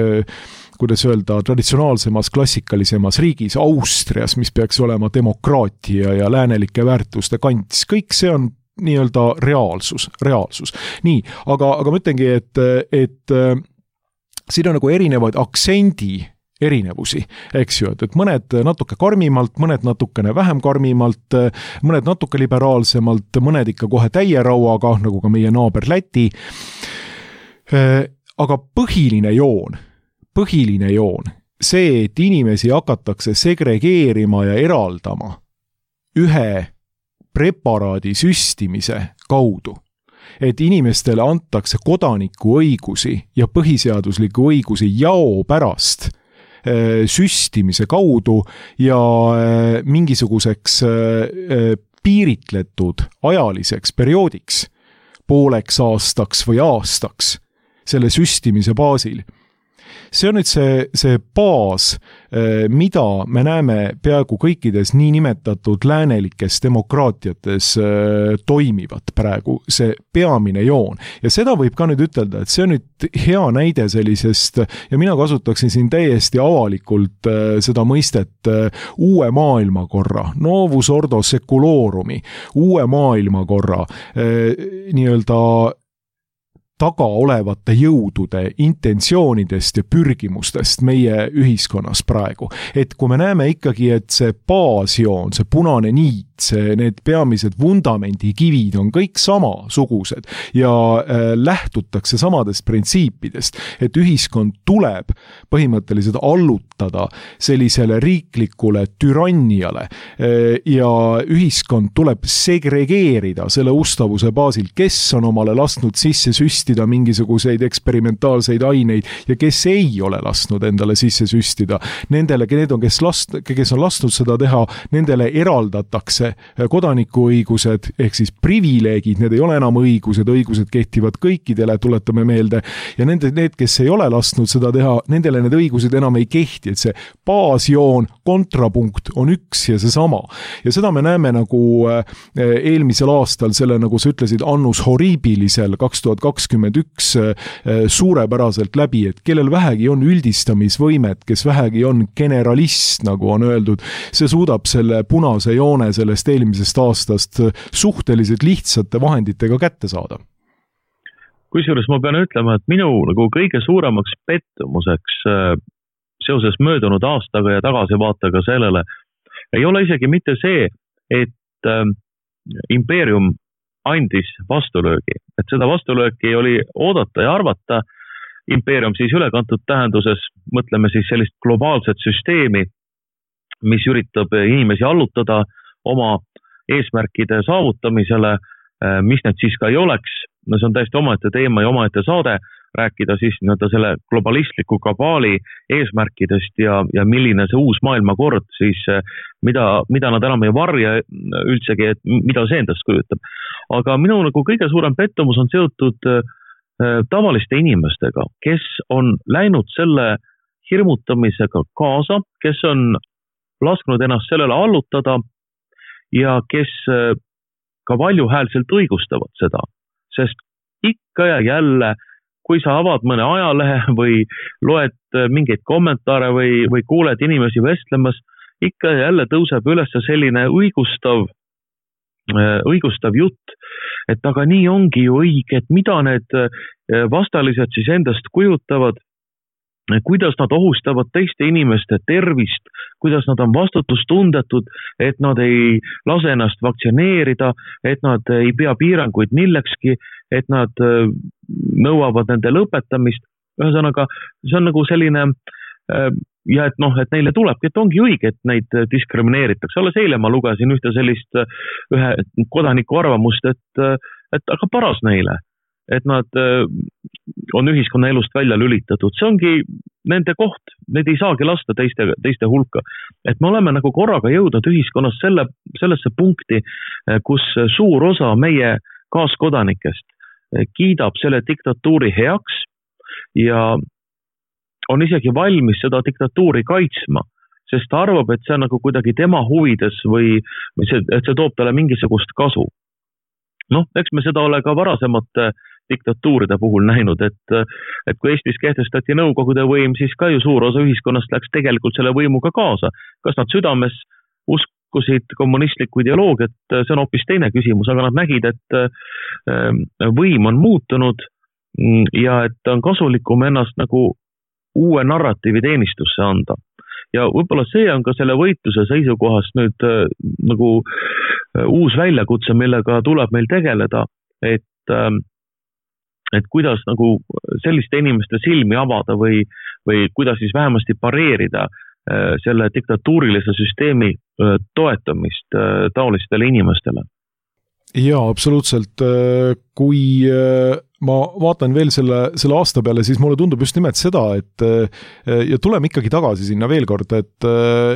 kuidas öelda, traditsionaalsemas, klassikalisemas riigis, Austrias, mis peaks olema demokraatia ja läänelike väärtuste kants, kõik see on nii-öelda reaalsus, reaalsus. Nii, aga, aga ma ütlengi, et, et siin on nagu erinevaid aktsendi erinevusi, eks ju, et, et mõned natuke karmimalt, mõned natukene vähem karmimalt, mõned natuke liberaalsemalt, mõned ikka kohe täie rauaga, nagu ka meie naaber Läti. Aga põhiline joon, põhiline joon, see, et inimesi hakatakse segregeerima ja eraldama ühe preparaadi süstimise kaudu, et inimestele antakse kodaniku õigusi ja põhiseadusliku õigusi jao pärast süstimise kaudu ja mingisuguseks piiritletud ajaliseks perioodiks, pooleks aastaks või aastaks selle süstimise baasil. See on nüüd see, see baas, mida me näeme peaaegu kõikides niinimetatud läänelikes demokraatiates toimivat praegu, see peamine joon. Ja seda võib ka nüüd ütelda, et see on nüüd hea näide sellisest, ja mina kasutaksin siin täiesti avalikult seda mõistet uue maailmakorra, novus ordo seculorumi, uue maailmakorra, nii-öelda taga olevate jõudude intentsioonidest ja pürgimustest meie ühiskonnas praegu. Et kui me näeme ikkagi, et see baasjoon, see punane niit, see, need peamised vundamendikivid on kõik samasugused ja äh, lähtutakse samadest printsiipidest, et ühiskond tuleb põhimõtteliselt allutada sellisele riiklikule türanniale äh, ja ühiskond tuleb segregeerida selle ustavuse baasil, kes on omale lasknud sisse süstida mingisuguseid eksperimentaalseid aineid ja kes ei ole lasknud endale sisse süstida. Nendele, need on, kes, last, kes on lasknud seda teha, nendele eraldatakse kodanikuõigused ehk siis privileegid, need ei ole enam õigused, õigused kehtivad kõikidele, tuletame meelde, ja nende, need, kes ei ole lasknud seda teha, nendele need õigused enam ei kehti, et see baasjoon, kontrapunkt on üks ja see sama. Ja seda me näeme nagu eelmisel aastal, selle nagu sa ütlesid, annus horribilisel kaks tuhat kakskümmend üks suurepäraselt läbi, et kellel vähegi on üldistamisvõimet, kes vähegi on generalist, nagu on öeldud, see suudab selle punase joone sellest eelmisest aastast suhteliselt lihtsate vahenditega kätte saada. Kusjuures ma pean ütlema, et minu nagu kõige suuremaks pettumuseks seoses möödunud aastaga ja tagasivaatega sellele ei ole isegi mitte see, et impeerium andis vastulöögi, et seda vastulööki oli oodata ja arvata. Impeerium siis ülekantud tähenduses, mõtleme siis sellist globaalset süsteemi, mis üritab inimesi allutada oma eesmärkide saavutamisele, mis need siis ka ei oleks. No see on täiesti omaette teema ja omaette saade, rääkida siis nii-öelda selle globalistliku kabaali eesmärkidest ja, ja milline see uus maailmakord siis, mida, mida nad enam ei varja üldsegi, et mida see endast kujutab. Aga minu nagu kõige suurem pettumus on seotud tavaliste inimestega, kes on läinud selle hirmutamisega kaasa, kes on lasknud ennast sellele allutada ja kes ka valjuhäälselt õigustavad seda, sest ikka ja jälle, kui sa avad mõne ajalehe või loed mingeid kommentaare või, või kuuled inimesi vestlemas, ikka ja jälle tõuseb üles selline õigustav, õigustav jutt, et aga nii ongi ju õige, et mida need vastalised siis endast kujutavad, kuidas nad ohustavad teiste inimeste tervist, kuidas nad on vastutustundetud, et nad ei lase ennast vaktsineerida, et nad ei pea piiranguid millekski, et nad nõuavad nende lõpetamist. Ühesõnaga, see on nagu selline, ja et noh, et neile tulebki, et ongi õige, et neid diskrimineeritakse. Alles eile ma lugesin ühte sellist ühe kodaniku arvamust, et, et aga paras neile, et nad on ühiskonna elust välja lülitatud. See ongi nende koht, need ei saagi lasta teiste, teiste hulka. Et me oleme nagu korraga jõudnud ühiskonnas selle, sellesse punkti, kus suur osa meie kaaskodanikest kiidab selle diktatuuri heaks ja on isegi valmis seda diktatuuri kaitsma, sest ta arvab, et see on nagu kuidagi tema huvides või, või see, et see toob talle mingisugust kasu. Noh, eks me seda ole ka varasemate diktatuuride puhul näinud, et, et kui Eestis kehtestati nõukogude võim, siis ka ju suur osa ühiskonnast läks tegelikult selle võimuga kaasa. Kas nad südames uskusid kommunistlikku ideoloogiat, see on hoopis teine küsimus, aga nad nägid, et võim on muutunud ja et on kasulikum ennast nagu uue narratiivi teenistusse anda. Ja võib-olla see on ka selle võitluse seisukohast nüüd nagu uus väljakutse, millega tuleb meil tegeleda, et et kuidas nagu selliste inimeste silmi avada või, või kuidas siis vähemasti pareerida selle diktatuurilise süsteemi toetamist taolistele inimestele. Jaa, absoluutselt. Kui ma vaatan veel selle, selle aasta peale, siis mulle tundub just nimelt seda, et ja tuleme ikkagi tagasi sinna veel kord, et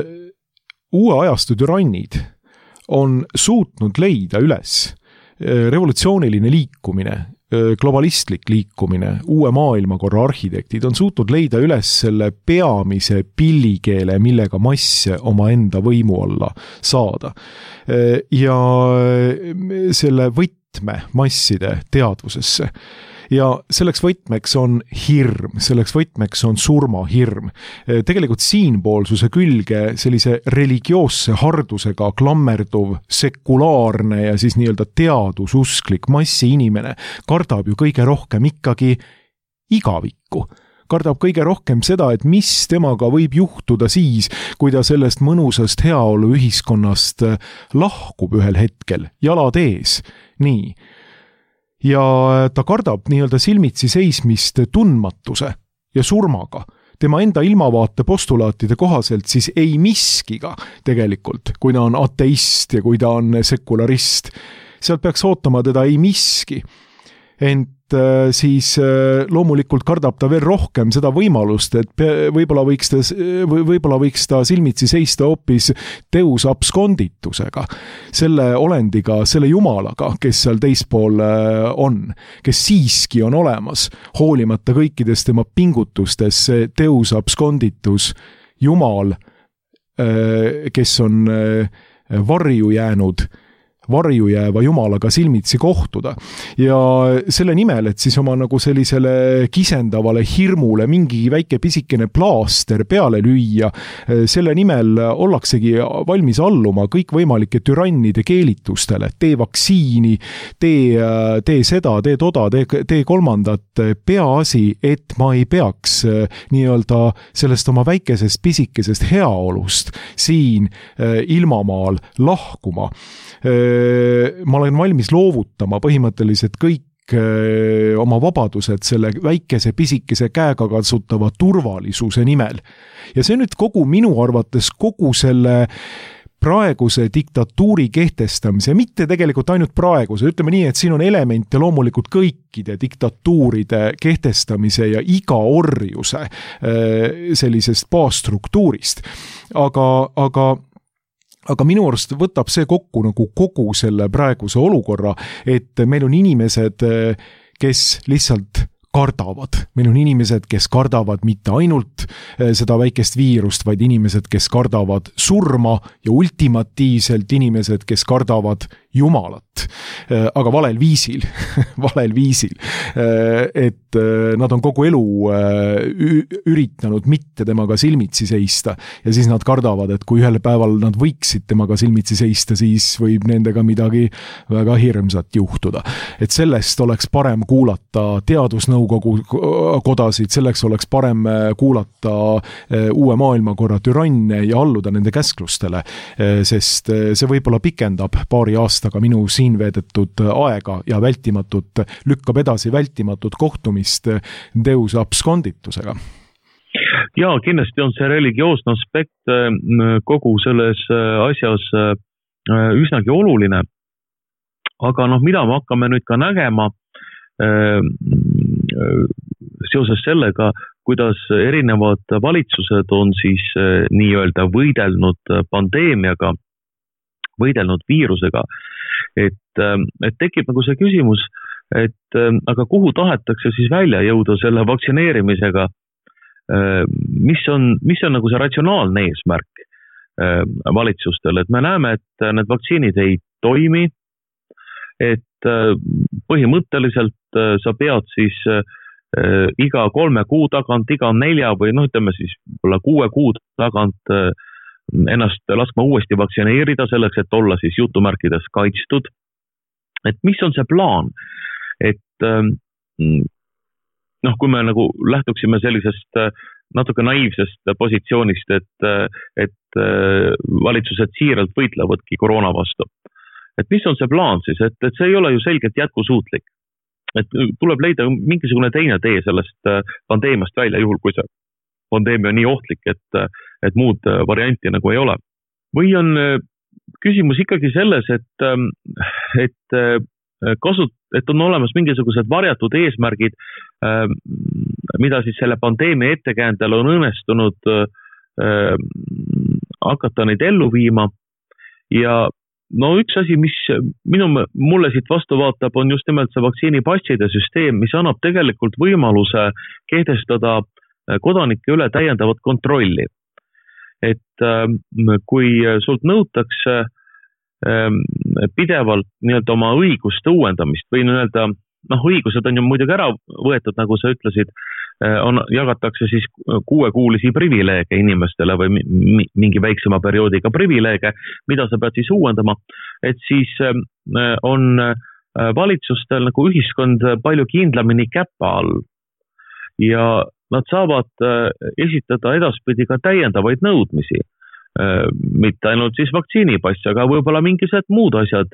uue ajastu türannid on suutnud leida üles revolutsiooniline liikumine, globalistlik liikumine, uue maailmakorra arhitektid on suutnud leida üles selle peamise pillikeele, millega masse oma enda võimu alla saada. Ja selle võtme masside teadvusesse. Ja selleks võtmeks on hirm, selleks võtmeks on surmahirm. Tegelikult siinpoolsuse külge sellise religioosse hardusega klammerduv, sekulaarne ja siis nii-öelda teadususklik massi inimene kardab ju kõige rohkem ikkagi igavikku. Kardab kõige rohkem seda, et mis temaga võib juhtuda siis, kui ta sellest mõnusast heaolu ühiskonnast lahkub ühel hetkel, jalad ees. Nii. Ja ta kardab nii-öelda silmitsi seismist tundmatuse ja surmaga. Tema enda ilmavaate postulaatide kohaselt siis ei miskiga tegelikult, kui ta on ateist ja kui ta on sekularist. Sealt peaks ootama teda ei miski. Ent siis loomulikult kardab ta veel rohkem seda võimalust, et võib-olla võiks ta, võib-olla võiks ta silmitsi seista hoopis Deus absconditusega, selle olendiga, selle jumalaga, kes seal teispool on, kes siiski on olemas, hoolimata kõikidest tema pingutustest, see Deus absconditus, jumal, kes on varju jäänud, varju jääva jumalaga silmitsi kohtuda. Ja selle nimel, et siis oma nagu sellisele kisendavale hirmule mingi väike pisikene plaaster peale lüüa, selle nimel ollaksegi valmis alluma kõikvõimalike türannide keelitustele. Tee vaktsiini, tee, tee seda, tee toda, tee, tee kolmandat. Peaasi, et ma ei peaks nii-öelda sellest oma väikesest pisikesest heaolust siin ilmamaal lahkuma. Ma olen valmis loovutama põhimõtteliselt kõik oma vabadused selle väikese pisikese käega kasutava turvalisuse nimel. Ja see nüüd kogu minu arvates kogu selle praeguse diktatuuri kehtestamise, mitte tegelikult ainult praeguse, ütleme nii, et siin on elemente loomulikult kõikide diktatuuride kehtestamise ja iga orjuse sellisest baasstruktuurist. Aga, aga Aga minu arust võtab see kokku nagu kogu selle praeguse olukorra, et meil on inimesed, kes lihtsalt kardavad. Meil on inimesed, kes kardavad mitte ainult seda väikest viirust, vaid inimesed, kes kardavad surma ja ultimatiivselt inimesed, kes kardavad Jumalat. Aga valel viisil, valel viisil, et nad on kogu elu üritanud mitte temaga silmitsi seista ja siis nad kardavad, et kui ühel päeval nad võiksid temaga silmitsi seista, siis võib nendega midagi väga hirmsat juhtuda. Et sellest oleks parem kuulata teadusnõukogu kodasid, selleks oleks parem kuulata uue maailmakorra türanne ja alluda nende käsklustele, sest see võib-olla pikendab paari aasta aga minu siin veedetud aega ja vältimatut, lükkab edasi vältimatut kohtumist Deus absconditusega. Jaa, kindlasti on see religioosne aspekt kogu selles asjas üsnagi oluline. Aga noh, mida me hakkame nüüd ka nägema seoses sellega, kuidas erinevad valitsused on siis nii-öelda võidelnud pandeemiaga, võidelnud viirusega, et, et tekib nagu see küsimus, et aga kuhu tahetakse siis välja jõuda selle vaktsineerimisega, mis on, mis on nagu see ratsionaalne eesmärk valitsustel, et me näeme, et need vaktsiinid ei toimi, et põhimõtteliselt sa pead siis iga kolme kuu tagant, iga nelja või noh, ütleme siis kuue kuu tagant ennast laskma uuesti vaktsineerida selleks, et olla siis jutumärkides kaitstud. Et mis on see plaan? Et noh, kui me nagu lähtuksime sellisest natuke naiivsest positsioonist, et, et valitsused siiralt võitlevadki koroona vastu. Et mis on see plaan siis? Et, et see ei ole ju selgelt jätkusuutlik. Et tuleb leida mingisugune teine tee sellest pandeemiast välja, juhul kui see pandeemia on nii ohtlik, et, et muud varianti nagu ei ole. Või on küsimus ikkagi selles, et, et, kasut, et on olemas mingisugused varjatud eesmärgid, mida siis selle pandeemia ettekäändel on õnnestunud hakata neid ellu viima. Ja no üks asi, mis minu, mulle siit vastu vaatab, on just nimelt see vaktsiinipasside süsteem, mis annab tegelikult võimaluse kehtestada kodanike üle täiendavat kontrolli. Et kui sult nõutakse pidevalt nii-öelda oma õiguste uuendamist või nii-öelda, noh, õigused on ju muidugi ära võetud, nagu sa ütlesid, on, jagatakse siis kuuekuulisi privileege inimestele või mingi väiksema perioodiga privileege, mida sa pead siis uuendama, et siis on valitsustel nagu ühiskond palju kindlamini käpa all ja nad saavad esitada edaspidi ka täiendavaid nõudmisi, mitte ainult siis vaktsiinipassi, aga võib-olla mingised muud asjad,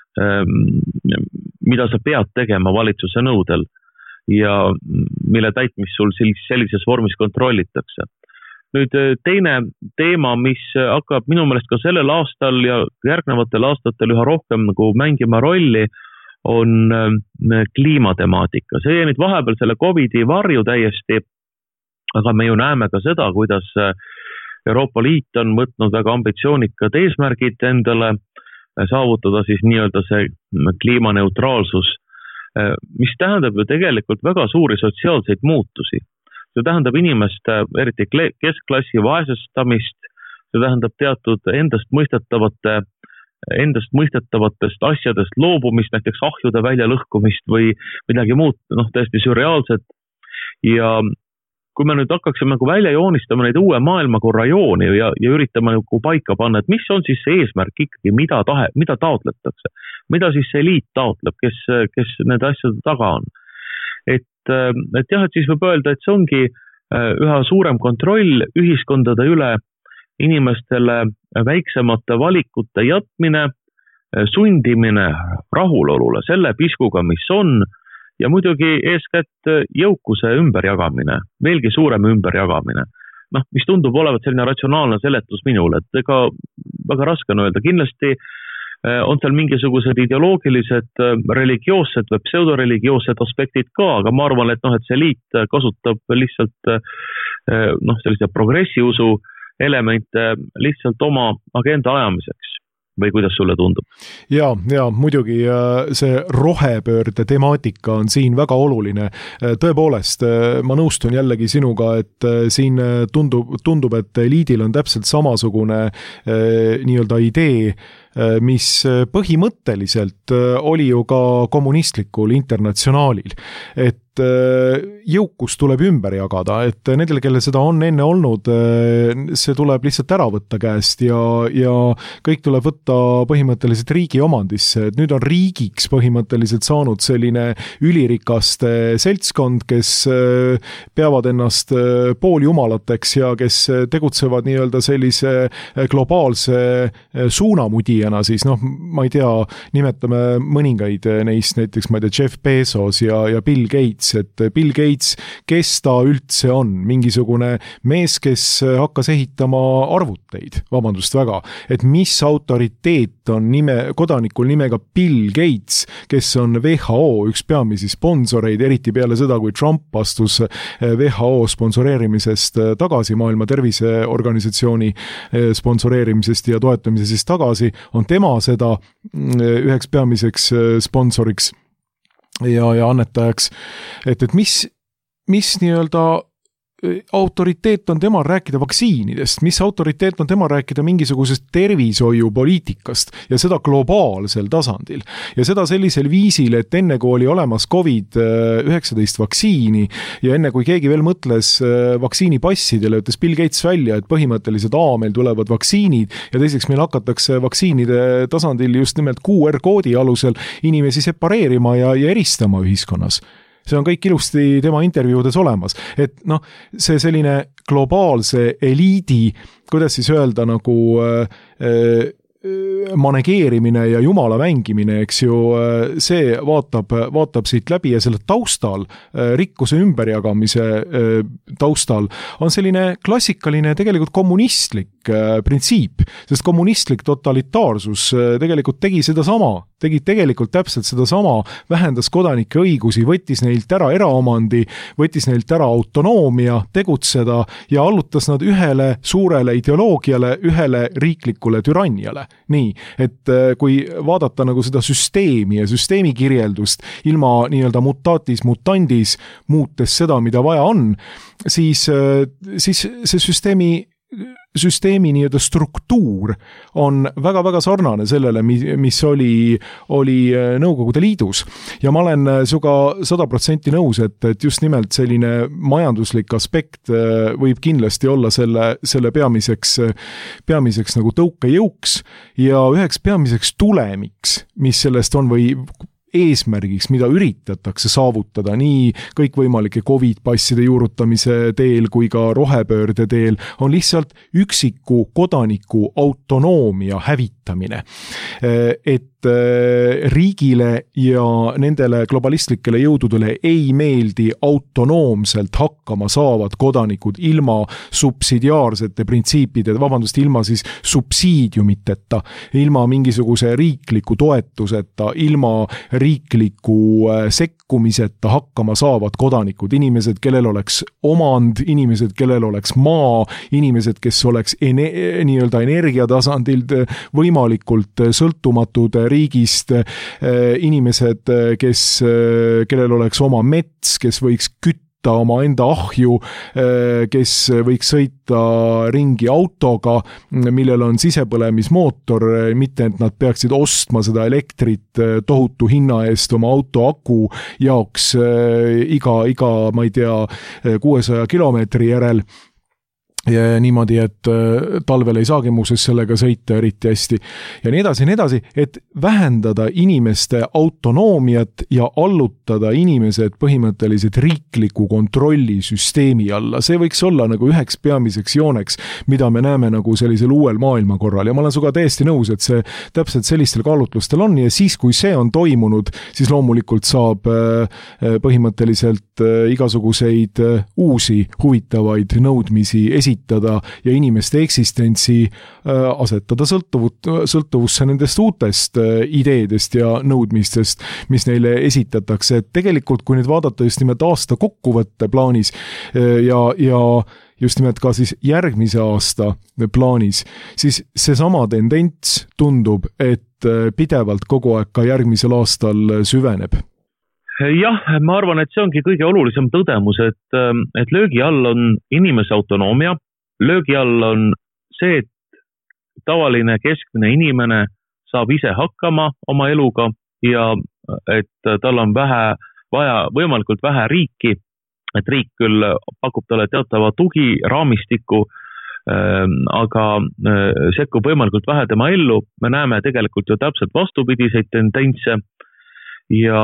mida sa pead tegema valitsuse nõudel ja mille täitmist sul sellises vormis kontrollitakse. Nüüd teine teema, mis hakkab minu meelest ka sellel aastal ja järgnevatel aastatel üha rohkem nagu mängima rolli, on kliimatemaatika. See jäi nüüd vahepeal selle COVID-i varju täiesti, aga me ju näeme ka seda, kuidas Euroopa Liit on võtnud väga ambitsioonikad eesmärgid endale saavutada siis nii-öelda see kliimaneutraalsus, mis tähendab ju tegelikult väga suuri sotsiaalseid muutusi. See tähendab inimeste, eriti keskklassi vaesestamist, see tähendab teatud endast mõistetavate, endast mõistetavatest asjadest loobumist, näiteks ahjude väljalõhkumist või midagi muud, noh, täiesti sürreaalset. Ja kui me nüüd hakkaksime nagu välja joonistama neid uue maailmakorra jooni ja, ja üritame nagu paika panna, et mis on siis see eesmärk ikkagi, mida, tahe, mida taotletakse, mida siis see eliit taotleb, kes, kes need asjad taga on. Et, et jah, et siis võib öelda, et see ongi üha suurem kontroll ühiskondade üle, inimestele väiksemate valikute jätmine, sundimine rahulolule selle piskuga, mis on, ja muidugi eeskätt jõukuse ümberjagamine, veelgi suurem ümberjagamine. Noh, mis tundub olevat selline ratsionaalne seletus minule, et ega väga raske on öelda, kindlasti on seal mingisugused ideoloogilised, religioossed või pseudoreligioossed aspektid ka, aga ma arvan, et noh, et see eliit kasutab lihtsalt noh, sellise progressiusu elemente lihtsalt oma agenda ajamiseks. Või kuidas sulle tundub? Ja, ja muidugi see rohepöörde temaatika on siin väga oluline. Tõepoolest, ma nõustun jällegi sinuga, et siin tundub, tundub, et eliidil on täpselt samasugune nii-öelda idee, mis põhimõtteliselt oli ju ka kommunistlikul internatsionaalil. Et jõukus tuleb ümber jagada, et nendel, kelle seda on enne olnud, see tuleb lihtsalt ära võtta käest ja, ja kõik tuleb võtta põhimõtteliselt riigi omandisse, et nüüd on riigiks põhimõtteliselt saanud selline ülirikaste seltskond, kes peavad ennast pooljumalateks ja kes tegutsevad nii-öelda sellise globaalse suunamudijana, siis noh, ma ei tea, nimetame mõningaid neist, näiteks ma ei tea, Jeff Bezos ja, ja Bill Gates, et Bill Gates, kes ta üldse on, mingisugune mees, kes hakkas ehitama arvuteid, vabandust väga, et mis autoriteet on nime, kodanikul nimega Bill Gates, kes on W H O üks peamisi sponsoreid, eriti peale seda, kui Trump astus W H O sponsoreerimisest tagasi, Maailma Terviseorganisatsiooni sponsoreerimisest ja toetamisest tagasi, on tema seda üheks peamiseks sponsoriks ja, ja annetajaks, et, et mis, mis nii-öelda autoriteet on temal rääkida vaktsiinidest, mis autoriteet on temal rääkida mingisugusest tervishoiupoliitikast ja seda globaalsel tasandil. Ja seda sellisel viisil, et enne kui oli olemas covid üheksateist vaktsiini ja enne kui keegi veel mõtles vaktsiinipassidele, ütles Bill Gates välja, et põhimõtteliselt A, meil tulevad vaktsiinid ja teiseks meil hakatakse vaktsiinide tasandil just nimelt Q R koodi alusel inimesi separeerima ja, ja eristama ühiskonnas. See on kõik ilusti tema intervjuudes olemas, et noh, see selline globaalse eliidi, kuidas siis öelda, nagu äh, manegeerimine ja jumala mängimine, eks ju, see vaatab, vaatab siit läbi ja selle taustal, rikkuse ümberjagamise taustal on selline klassikaline tegelikult kommunistlik printsiip, sest kommunistlik totalitaarsus tegelikult tegi seda sama, tegi tegelikult täpselt seda sama, vähendas kodanike õigusi, võttis neilt ära eraomandi, võttis neilt ära autonoomia tegutseda ja allutas nad ühele suurele ideoloogiale, ühele riiklikule türanniale. Nii, et kui vaadata nagu seda süsteemi ja süsteemi kirjeldust ilma nii-öelda mutatis mutandis muutes seda, mida vaja on, siis, siis see süsteemi süsteemi nii-öelda struktuur on väga-väga sarnane sellele, mis oli, oli Nõukogude Liidus. Ja ma olen suga sada protsenti nõus, et, et just nimelt selline majanduslik aspekt võib kindlasti olla selle, selle peamiseks, peamiseks nagu tõukejõuks ja üheks peamiseks tulemiks, mis sellest on või eesmärgiks, mida üritatakse saavutada nii kõikvõimalike COVID-passide juurutamise teel kui ka rohepöörde teel, on lihtsalt üksiku kodaniku autonoomia hävitamine. Et riigile ja nendele globalistlikele jõududele ei meeldi autonoomselt hakkama saavad kodanikud ilma subsidiaarsete printsiipide, vabandust, ilma siis subsiidiumiteta, ilma mingisuguse riikliku toetuseta, ilma riikliku sekkumiseta hakkama saavad kodanikud, inimesed, kellel oleks omand, inimesed, kellel oleks maa, inimesed, kes oleks ene, nii-öelda energiatasandilt võimalikult sõltumatud riigist, inimesed, kes, kellel oleks oma mets, kes võiks kütta oma enda ahju, kes võiks sõita ringi autoga, millel on sisepõlemismootor, mitte et nad peaksid ostma seda elektrit tohutu hinna eest oma auto aku jaoks iga, iga, ma ei tea, kuuesaja kilomeetri järel. Ja niimoodi, et talvel ei saagi muuseas sellega sõita eriti hästi ja nii edasi, nii edasi, et vähendada inimeste autonoomiat ja allutada inimesed põhimõtteliselt riikliku kontrollisüsteemi alla. See võiks olla nagu üheks peamiseks jooneks, mida me näeme nagu sellisel uuel maailmakorral ja ma olen suga täiesti nõus, et see täpselt sellistel kaalutlustel on ja siis, kui see on toimunud, siis loomulikult saab põhimõtteliselt igasuguseid uusi huvitavaid nõudmisi esitada hävitada ja inimeste eksistentsi asetada sõltuvut, sõltuvusse nendest uutest ideedest ja nõudmistest, mis neile esitatakse. Et tegelikult, kui nüüd vaadata just nimelt aasta kokkuvõtte plaanis ja, ja just nimelt ka siis järgmise aasta plaanis, siis seesama tendents tundub, et pidevalt kogu aeg ka järgmisel aastal süveneb. Jah, ma arvan, et see ongi kõige olulisem tõdemus, et, et löögi all on inimese autonoomia, löögi all on see, et tavaline keskmine inimene saab ise hakkama oma eluga ja et tal on vähe, vaja võimalikult vähe riiki, et riik küll pakub talle teatava tugi, raamistiku, aga sekkub võimalikult vähe tema ellu. Me näeme tegelikult ju täpselt vastupidiseid tendentse ja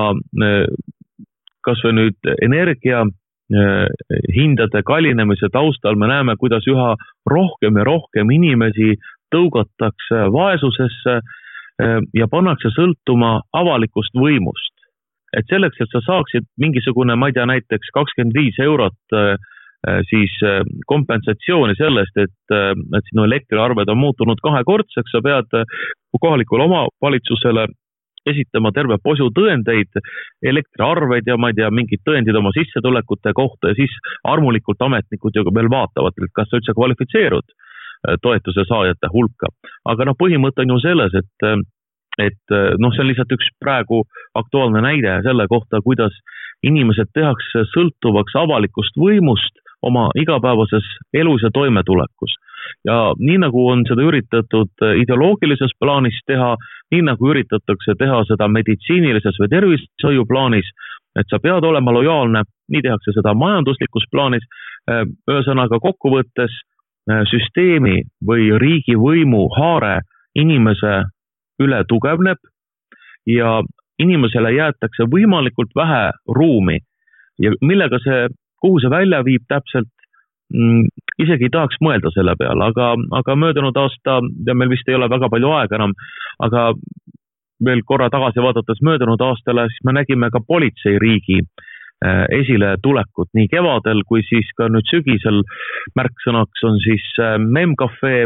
kas või nüüd energia hindade kallinemise taustal me näeme, kuidas üha rohkem ja rohkem inimesi tõugatakse vaesusesse ja pannakse sõltuma avalikust võimust. Et selleks, et sa saaksid mingisugune, ma ei tea, näiteks kakskümmend viis eurot siis kompensatsiooni sellest, et, et sinu elektriarved on muutunud kahekordseks, sa pead kohalikule omavalitsusele esitama terve posu tõendeid, elektriarveid ja ma ei tea, mingid tõendid oma sissetulekute kohta ja siis armulikult ametnikud ju veel vaatavad, et kas sa üldse kvalifitseerud toetuse saajate hulka. Aga noh, põhimõte on ju selles, et, et noh, see on lihtsalt üks praegu aktuaalne näide selle kohta, kuidas inimesed tehakse sõltuvaks avalikust võimust oma igapäevases elus ja toimetulekus. Ja nii nagu on seda üritatud ideoloogilises plaanis teha, nii nagu üritatakse teha seda meditsiinilises või tervishoiu plaanis, et sa pead olema lojaalne, nii tehakse seda majanduslikus plaanis, ühesõnaga kokkuvõttes süsteemi või riigi võimu haare inimese üle tugevneb ja inimesele jäetakse võimalikult vähe ruumi ja millega see, kuhu see välja viib täpselt, isegi ei tahaks mõelda selle peale, aga, aga möödunud aasta, ja meil vist ei ole väga palju aega enam, aga veel korra tagasi vaadates möödunud aastale, siis me nägime ka politseiriigi esile tulekut nii kevadel, kui siis ka nüüd sügisel märksõnaks on siis Memcafe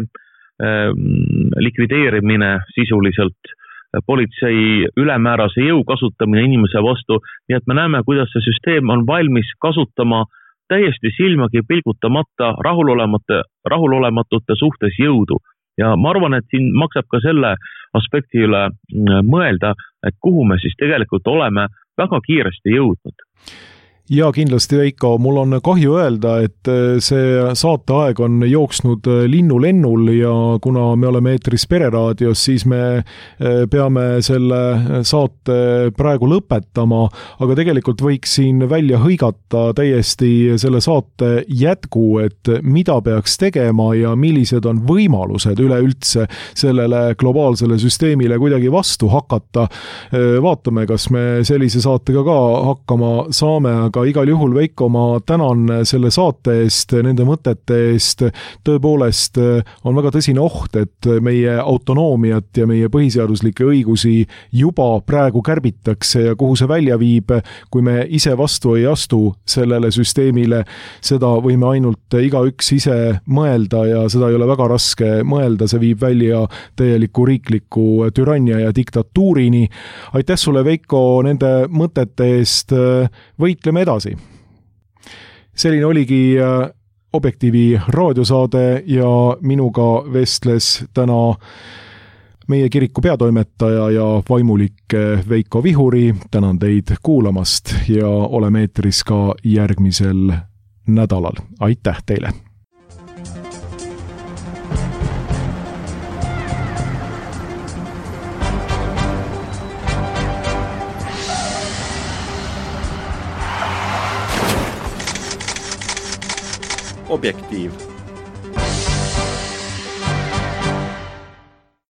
likvideerimine sisuliselt, politsei ülemäärase jõu kasutamine inimese vastu, nii et me näeme, kuidas see süsteem on valmis kasutama täiesti silmagi pilgutamata rahulolemate, rahulolematute suhtes jõudu. Ja ma arvan, et siin maksab ka selle aspekti üle mõelda, et kuhu me siis tegelikult oleme väga kiiresti jõudnud. Ja kindlasti, Veiko, mul on kahju öelda, et see saateaeg on jooksnud linnulennul ja kuna me oleme eetris Pereraadios, siis me peame selle saate praegu lõpetama, aga tegelikult võiks siin välja hõigata täiesti selle saate jätku, et mida peaks tegema ja millised on võimalused üleüldse sellele globaalsele süsteemile kuidagi vastu hakata. Vaatame, kas me sellise saatega ka hakkama saame, aga igal juhul, Veiko, ma tänan selle saate eest, nende mõtete eest. Tõepoolest on väga tõsine oht, et meie autonoomiat ja meie põhiseaduslikke õigusi juba praegu kärbitakse ja kuhu see välja viib, kui me ise vastu ei astu sellele süsteemile, seda võime ainult igaüks ise mõelda ja seda ei ole väga raske mõelda, see viib välja täieliku riikliku türannia ja diktatuurini. Aitäh sulle, Veiko, nende mõtete eest, võitleme edasi. Selline oligi Objektiivi raadiosaade ja minuga vestles täna meie kiriku peatoimetaja ja vaimulik Veiko Vihuri. Tänan teid kuulamast ja oleme eetris ka järgmisel nädalal. Aitäh teile! Objektiiv.